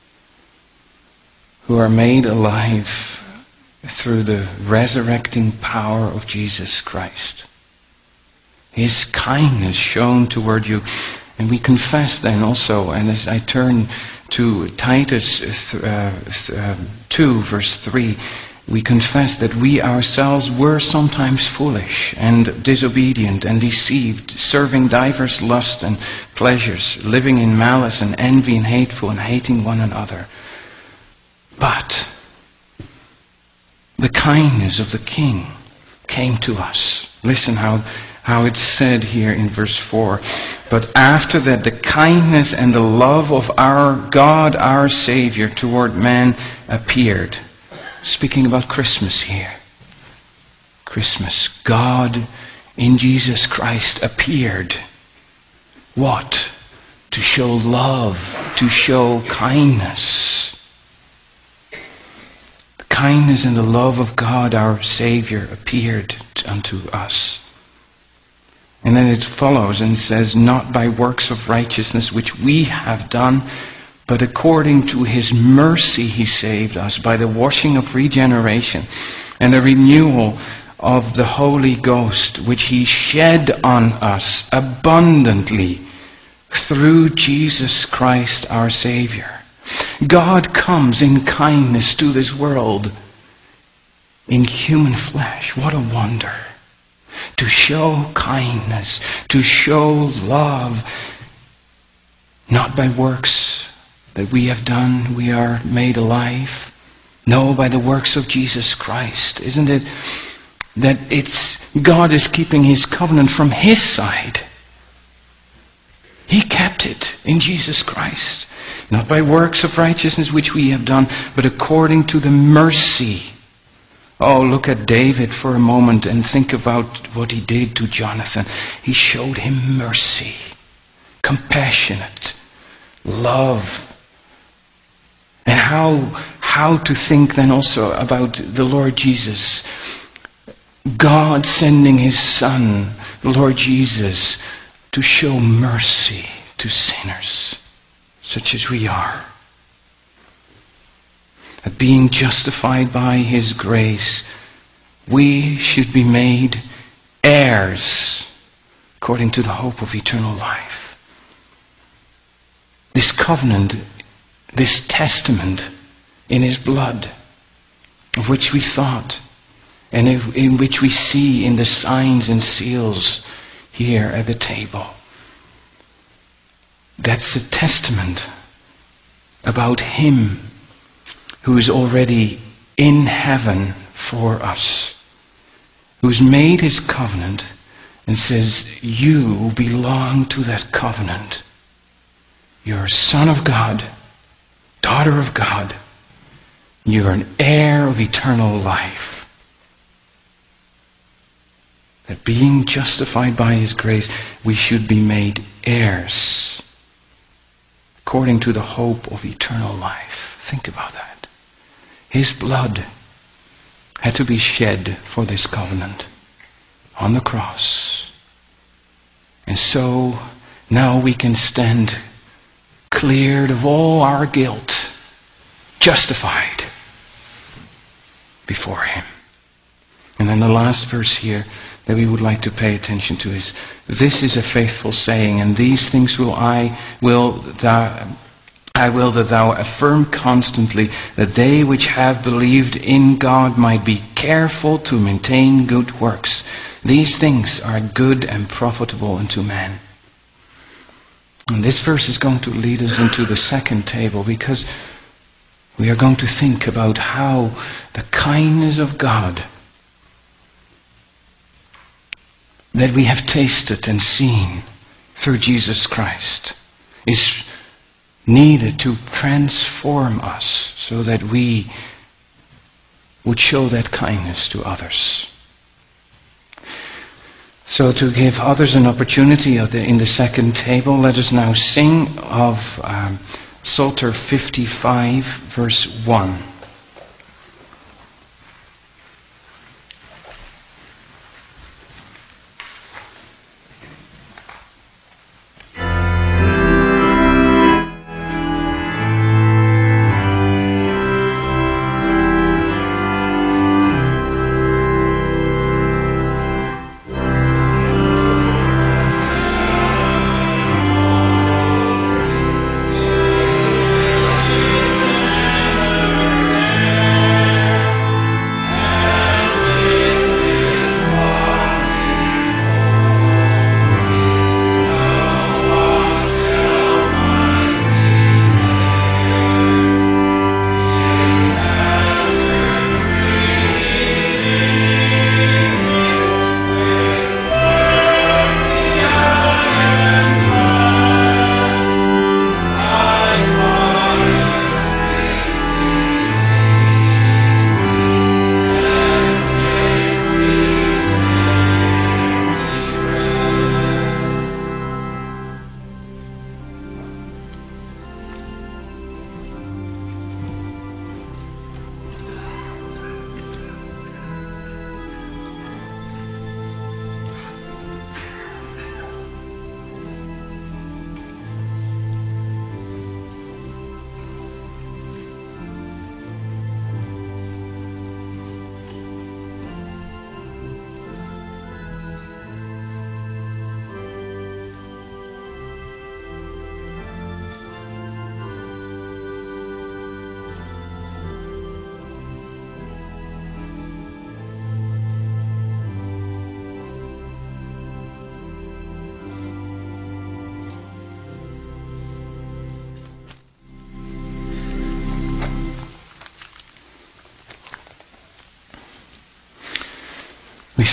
who are made alive through the resurrecting power of Jesus Christ. His kindness shown toward you. And we confess then also, and as I turn to Titus uh, uh, two, verse three, we confess that we ourselves were sometimes foolish and disobedient and deceived, serving divers lusts and pleasures, living in malice and envy and hateful and hating one another. But the kindness of the King came to us. Listen how, how it's said here in verse four. But after that, the kindness and the love of our God, our Savior, toward man appeared. Speaking about Christmas here. Christmas. God in Jesus Christ appeared. What? To show love, to show kindness. The kindness and the love of God, our Savior, appeared unto us. And then it follows and says, not by works of righteousness which we have done, but according to his mercy he saved us by the washing of regeneration and the renewal of the Holy Ghost, which he shed on us abundantly through Jesus Christ our Savior. God comes in kindness to this world in human flesh. What a wonder. To show kindness, to show love, not by works that we have done, we are made alive. No, by the works of Jesus Christ. Isn't it that it's God is keeping his covenant from his side? He kept it in Jesus Christ. Not by works of righteousness which we have done, but according to the mercy. Oh, look at David for a moment and think about what he did to Jonathan. He showed him mercy, compassionate, love. And how, how to think then also about the Lord Jesus. God sending his Son, the Lord Jesus, to show mercy to sinners, such as we are. That being justified by his grace, we should be made heirs according to the hope of eternal life. This covenant, this testament in his blood, of which we thought, and in which we see in the signs and seals here at the table. That's a testament about him who is already in heaven for us, who's made his covenant and says, you belong to that covenant. You're a son of God, daughter of God. You're an heir of eternal life. That being justified by his grace, we should be made heirs according to the hope of eternal life. Think about that. His blood had to be shed for this covenant on the cross. And so now we can stand cleared of all our guilt, justified before him. And then the last verse here that we would like to pay attention to is, this is a faithful saying, and these things will I will thou, I will that thou affirm constantly, that they which have believed in God might be careful to maintain good works. These things are good and profitable unto man. And this verse is going to lead us into the second table, because we are going to think about how the kindness of God that we have tasted and seen through Jesus Christ is needed to transform us so that we would show that kindness to others. So to give others an opportunity in the second table, let us now sing of um, Psalter fifty-five, verse one.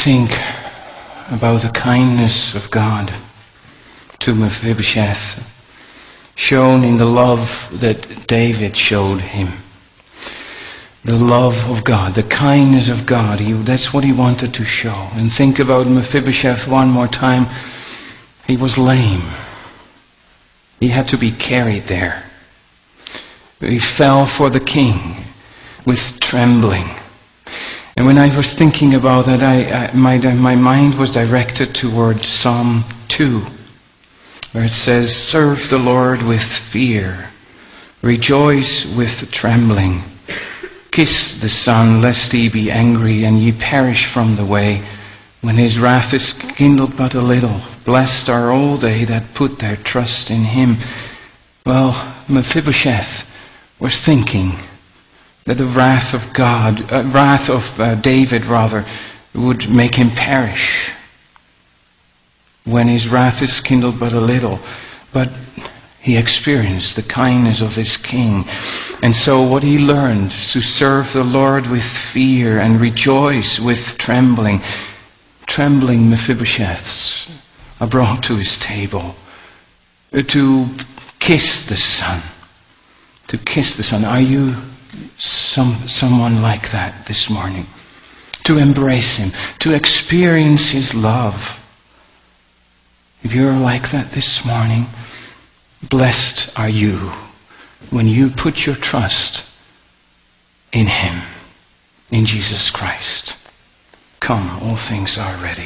think about the kindness of God to Mephibosheth, shown in the love that David showed him. The love of God, the kindness of God, he, that's what he wanted to show. And think about Mephibosheth one more time. He was lame. He had to be carried there. He fell for the king with trembling. And when I was thinking about that, I, I, my, my mind was directed toward Psalm two, where it says, "Serve the Lord with fear, rejoice with trembling. Kiss the Son, lest he be angry, and ye perish from the way, when his wrath is kindled but a little. Blessed are all they that put their trust in him." Well, Mephibosheth was thinking that the wrath of God, uh, wrath of uh, David rather, would make him perish when his wrath is kindled but a little. But he experienced the kindness of this king. And so what he learned, to serve the Lord with fear and rejoice with trembling. Trembling Mephibosheths are brought to his table to kiss the Son. To kiss the Son. Are you some someone like that this morning? To embrace him, to experience his love. If you're like that this morning, blessed are you when you put your trust in him, in Jesus Christ. Come, all things are ready.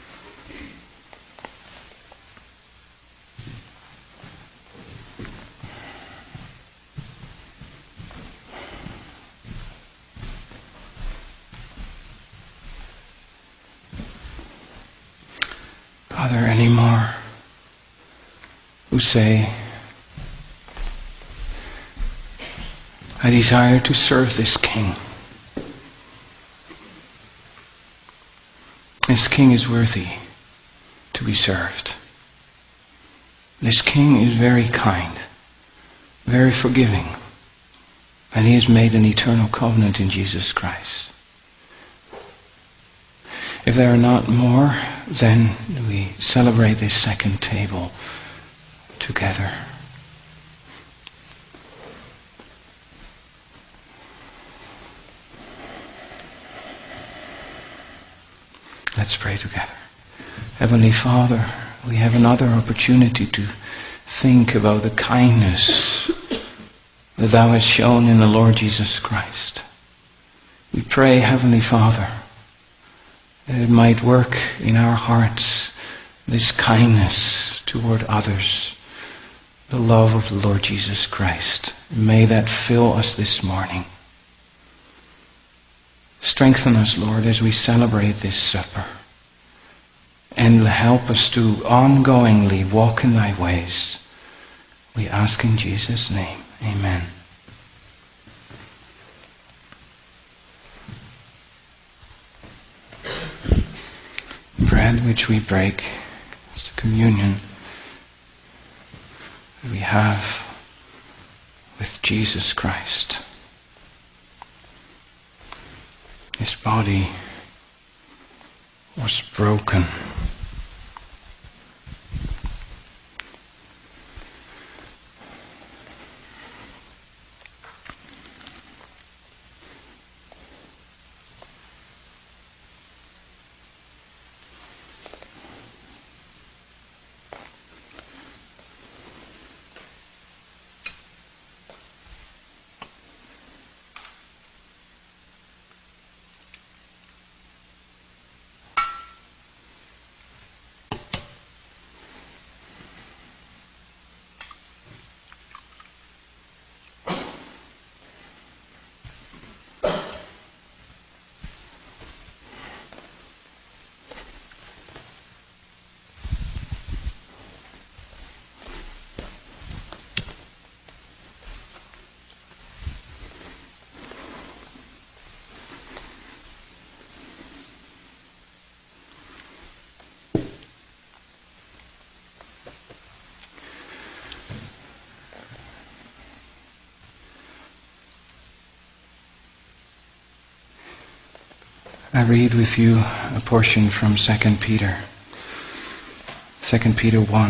Are there any more who say, "I desire to serve this king. This king is worthy to be served. This king is very kind, very forgiving, and he has made an eternal covenant in Jesus Christ." If there are not more, then we celebrate this second table together. Let's pray together. Heavenly Father, we have another opportunity to think about the kindness that Thou hast shown in the Lord Jesus Christ. We pray, Heavenly Father, that it might work in our hearts, this kindness toward others, the love of the Lord Jesus Christ. May that fill us this morning. Strengthen us, Lord, as we celebrate this supper, and help us to ongoingly walk in Thy ways. We ask in Jesus' name. Amen. Bread which we break is the communion that we have with Jesus Christ. His body was broken. I read with you a portion from Second Peter. Second Peter one.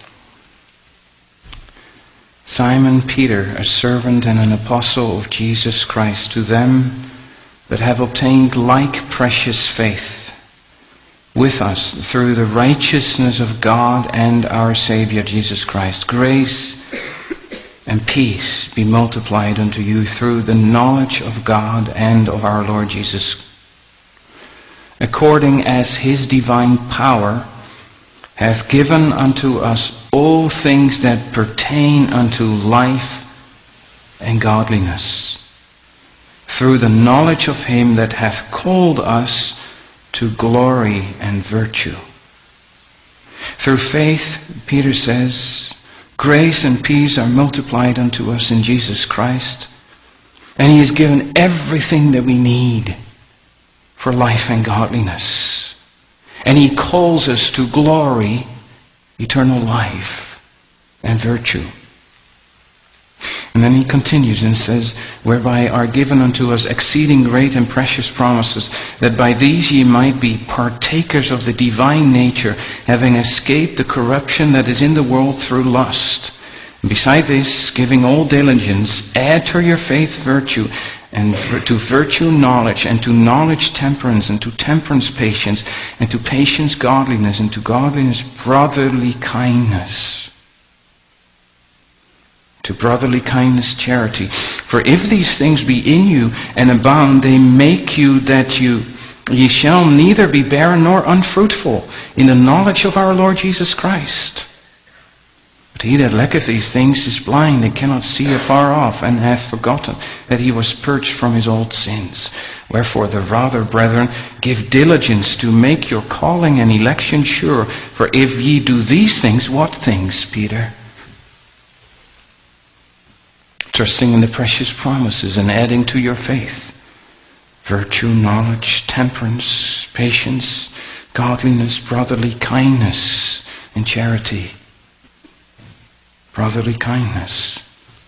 Simon Peter, a servant and an apostle of Jesus Christ, to them that have obtained like precious faith with us through the righteousness of God and our Savior Jesus Christ. Grace and peace be multiplied unto you through the knowledge of God and of our Lord Jesus, according as his divine power hath given unto us all things that pertain unto life and godliness, through the knowledge of him that hath called us to glory and virtue. Through faith, Peter says, grace and peace are multiplied unto us in Jesus Christ, and he has given everything that we need for life and godliness. And he calls us to glory, eternal life, and virtue. And then he continues and says, whereby are given unto us exceeding great and precious promises, that by these ye might be partakers of the divine nature, having escaped the corruption that is in the world through lust. And beside this, giving all diligence, add to your faith virtue, and to virtue knowledge, and to knowledge temperance, and to temperance patience, and to patience godliness, and to godliness brotherly kindness. To brotherly kindness charity. For if these things be in you and abound, they make you that you ye shall neither be barren nor unfruitful in the knowledge of our Lord Jesus Christ. But he that lacketh these things is blind and cannot see afar off, and hath forgotten that he was purged from his old sins. Wherefore the rather, brethren, give diligence to make your calling and election sure. For if ye do these things, what things, Peter? Trusting in the precious promises and adding to your faith virtue, knowledge, temperance, patience, godliness, brotherly kindness, and charity. Brotherly kindness.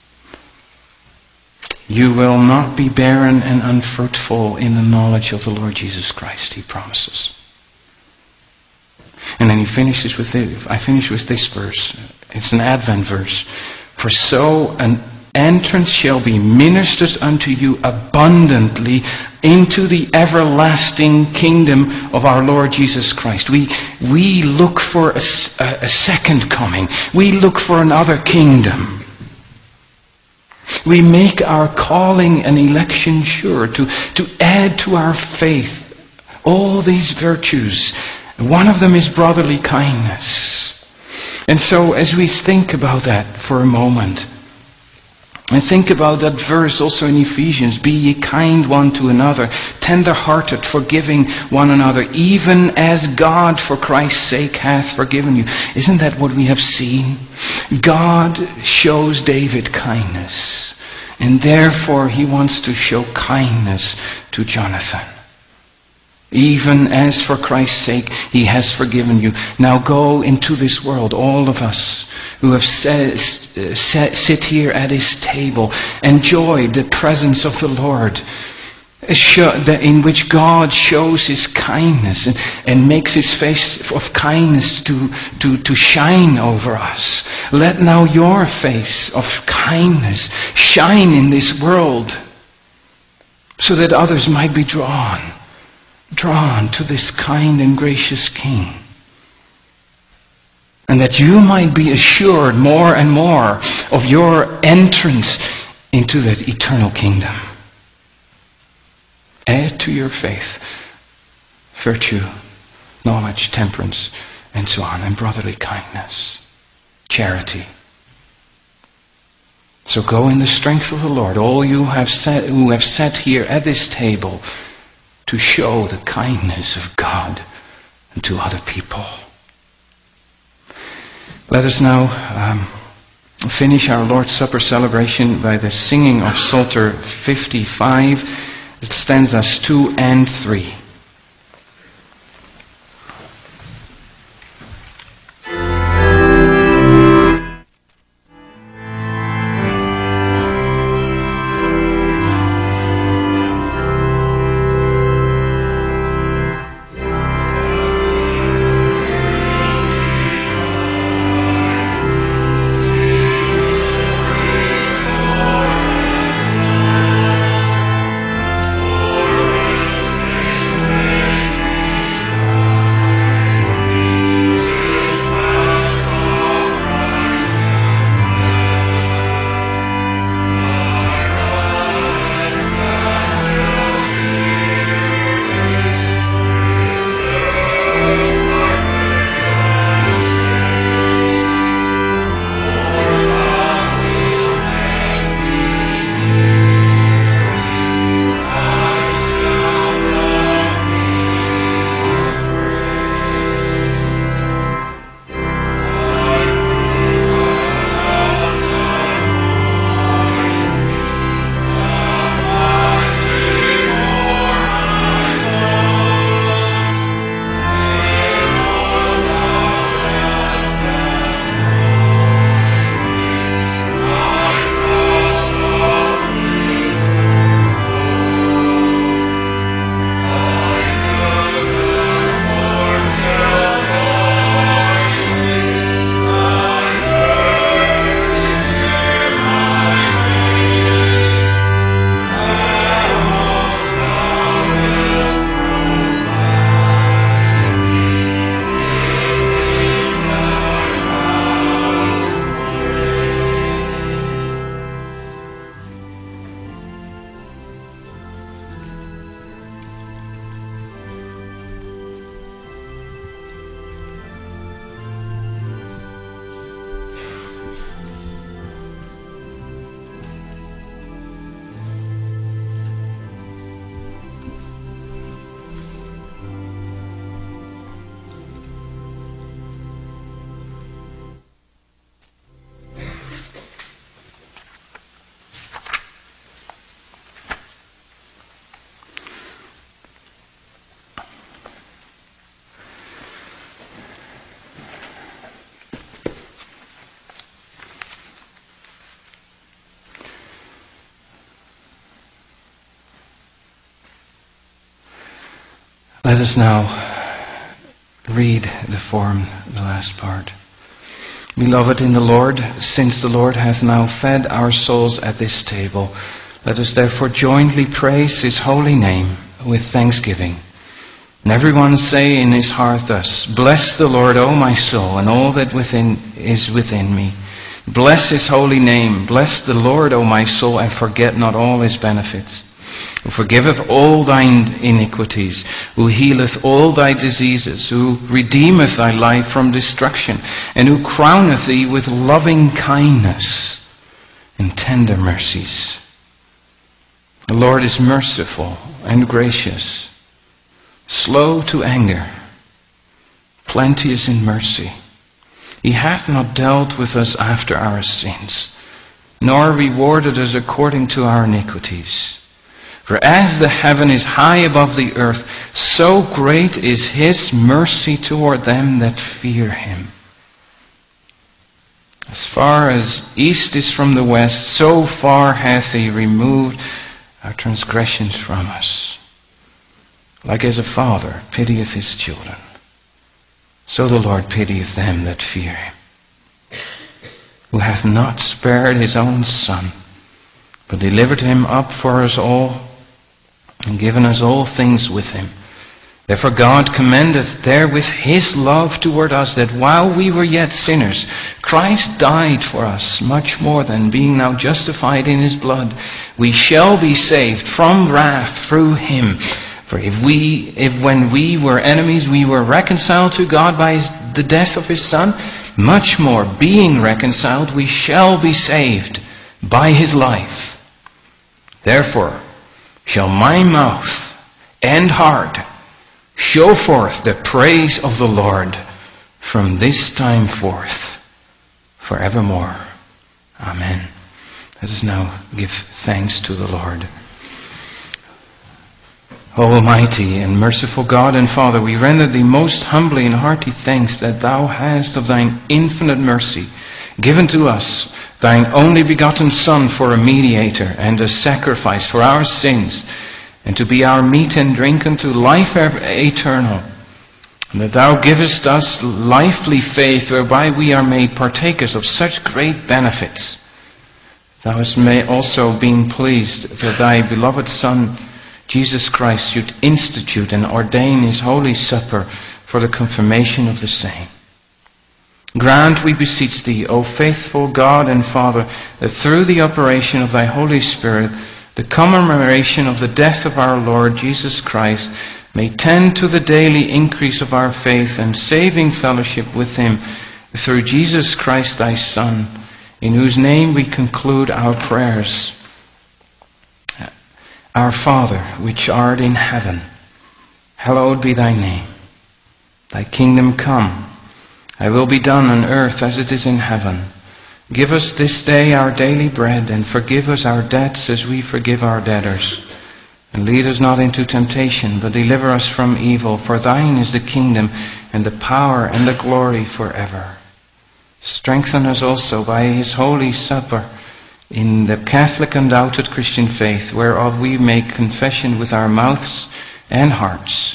You will not be barren and unfruitful in the knowledge of the Lord Jesus Christ, he promises. And then he finishes with this, I finish with this verse. It's an Advent verse. For so an entrance shall be ministered unto you abundantly into the everlasting kingdom of our Lord Jesus Christ. We, we look for a, a, a second coming. We look for another kingdom. We make our calling and election sure to, to add to our faith all these virtues. One of them is brotherly kindness. And so as we think about that for a moment, and think about that verse also in Ephesians, be ye kind one to another, tender-hearted, forgiving one another, even as God for Christ's sake hath forgiven you. Isn't that what we have seen? God shows David kindness, and therefore he wants to show kindness to Jonathan. Even as for Christ's sake he has forgiven you. Now go into this world, all of us who have set, set, sit here at his table, enjoy the presence of the Lord, in which God shows his kindness and, and makes his face of kindness to, to, to shine over us. Let now your face of kindness shine in this world, so that others might be drawn. drawn to this kind and gracious King. And that you might be assured more and more of your entrance into that eternal kingdom. Add to your faith virtue, knowledge, temperance, and so on, and brotherly kindness, charity. So go in the strength of the Lord, all you have sat, who have sat here at this table, to show the kindness of God and to other people. Let us now um, finish our Lord's Supper celebration by the singing of Psalter fifty-five, stanzas two and three. Let us now read the form, the last part. Beloved in the Lord, since the Lord hath now fed our souls at this table, let us therefore jointly praise his holy name with thanksgiving. And everyone say in his heart thus, Bless the Lord, O my soul, and all that within is within me. Bless his holy name. Bless the Lord, O my soul, and forget not all his benefits. Who forgiveth all thine iniquities, who healeth all thy diseases, who redeemeth thy life from destruction, and who crowneth thee with loving kindness and tender mercies. The Lord is merciful and gracious, slow to anger, plenteous in mercy. He hath not dealt with us after our sins, nor rewarded us according to our iniquities. For as the heaven is high above the earth, so great is his mercy toward them that fear him. As far as east is from the west, so far hath he removed our transgressions from us. Like as a father pitieth his children, so the Lord pitieth them that fear him. Who hath not spared his own Son, but delivered him up for us all, and given us all things with him. Therefore God commendeth therewith his love toward us, that while we were yet sinners, Christ died for us. Much more than, being now justified in his blood, we shall be saved from wrath through him. For if we, if when we were enemies, we were reconciled to God by his, the death of his Son, much more, being reconciled, we shall be saved by his life. Therefore shall my mouth and heart show forth the praise of the Lord from this time forth, forevermore. Amen. Let us now give thanks to the Lord. O Almighty and merciful God and Father, we render thee most humbly and hearty thanks that thou hast of thine infinite mercy given to us thine only begotten Son for a mediator and a sacrifice for our sins, and to be our meat and drink unto life eternal. And that thou givest us lively faith, whereby we are made partakers of such great benefits. Thou hast also been pleased that thy beloved Son, Jesus Christ, should institute and ordain his holy supper for the confirmation of the same. Grant, we beseech thee, O faithful God and Father, that through the operation of thy Holy Spirit, the commemoration of the death of our Lord Jesus Christ may tend to the daily increase of our faith and saving fellowship with him, through Jesus Christ thy Son, in whose name we conclude our prayers. Our Father, which art in heaven, hallowed be thy name. Thy kingdom come. Thy will be done on earth as it is in heaven. Give us this day our daily bread, and forgive us our debts as we forgive our debtors. And lead us not into temptation, but deliver us from evil. For thine is the kingdom, and the power, and the glory forever. Strengthen us also by his holy supper in the Catholic undoubted Christian faith, whereof we make confession with our mouths and hearts.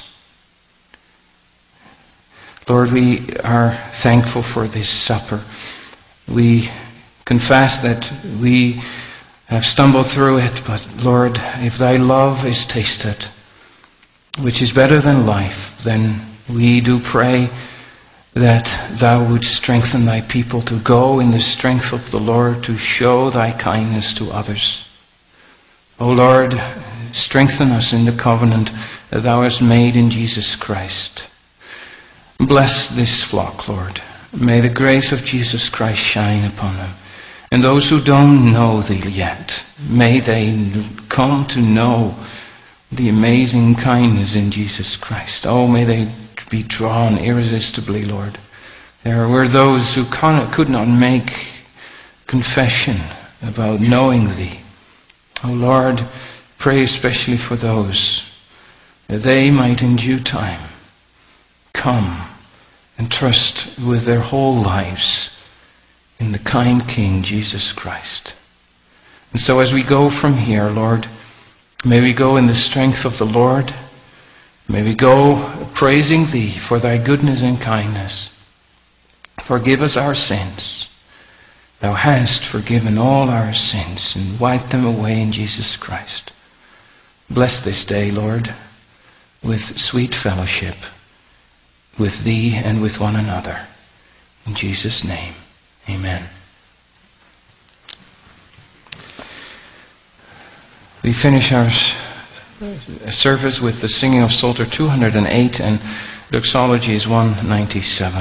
Lord, we are thankful for this supper. We confess that we have stumbled through it, but Lord, if thy love is tasted, which is better than life, then we do pray that thou would strengthen thy people to go in the strength of the Lord, to show thy kindness to others. O Lord, strengthen us in the covenant that thou hast made in Jesus Christ. Bless this flock, Lord. May the grace of Jesus Christ shine upon them. And those who don't know thee yet, may they come to know the amazing kindness in Jesus Christ. Oh, may they be drawn irresistibly, Lord. There were those who could not make confession about knowing thee. Oh, Lord, pray especially for those, that they might in due time come and trust with their whole lives in the kind King, Jesus Christ. And so as we go from here, Lord, may we go in the strength of the Lord, May we go praising Thee for Thy goodness and kindness. Forgive us our sins. Thou hast forgiven all our sins and wiped them away in Jesus Christ. Bless this day, Lord, with sweet fellowship with Thee and with one another. In Jesus' name, amen. We finish our service with the singing of Psalter two hundred eight, and doxology is one ninety-seven.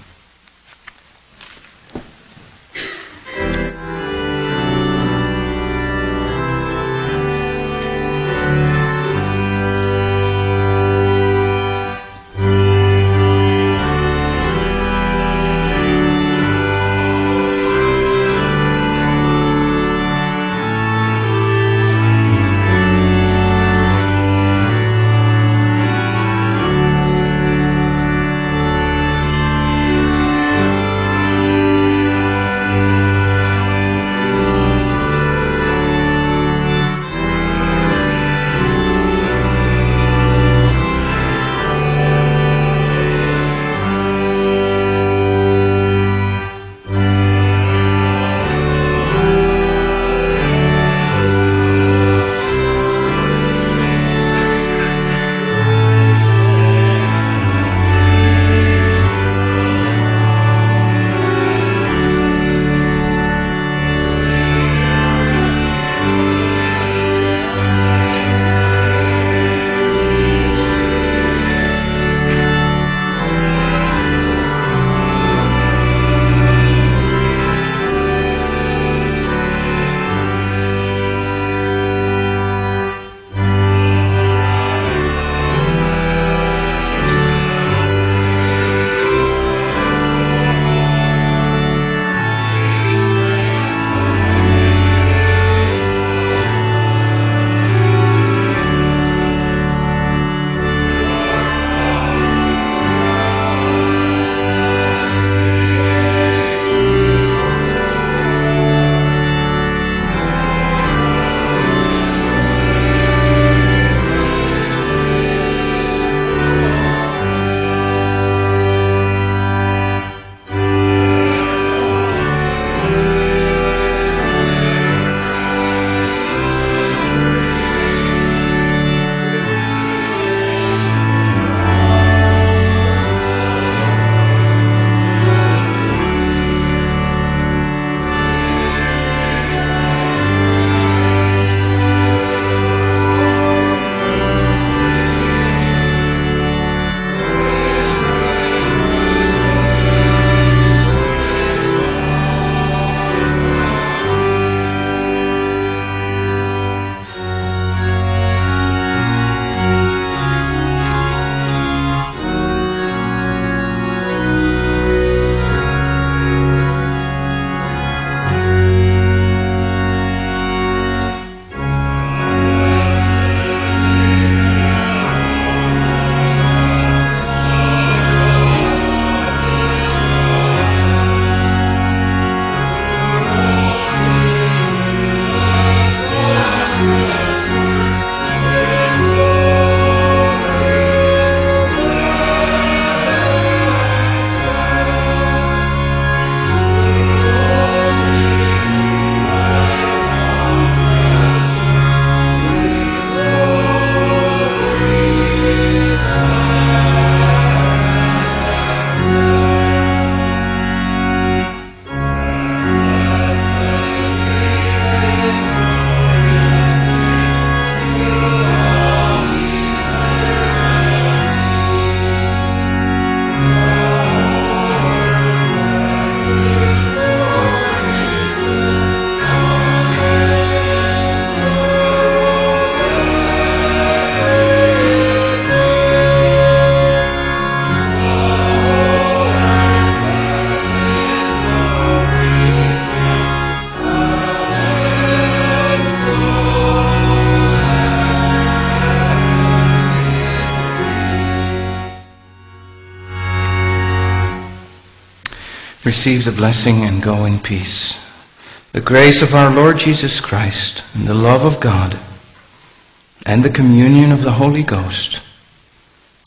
Receive the blessing and go in peace. The grace of our Lord Jesus Christ, and the love of God, and the communion of the Holy Ghost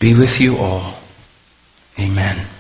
be with you all. Amen.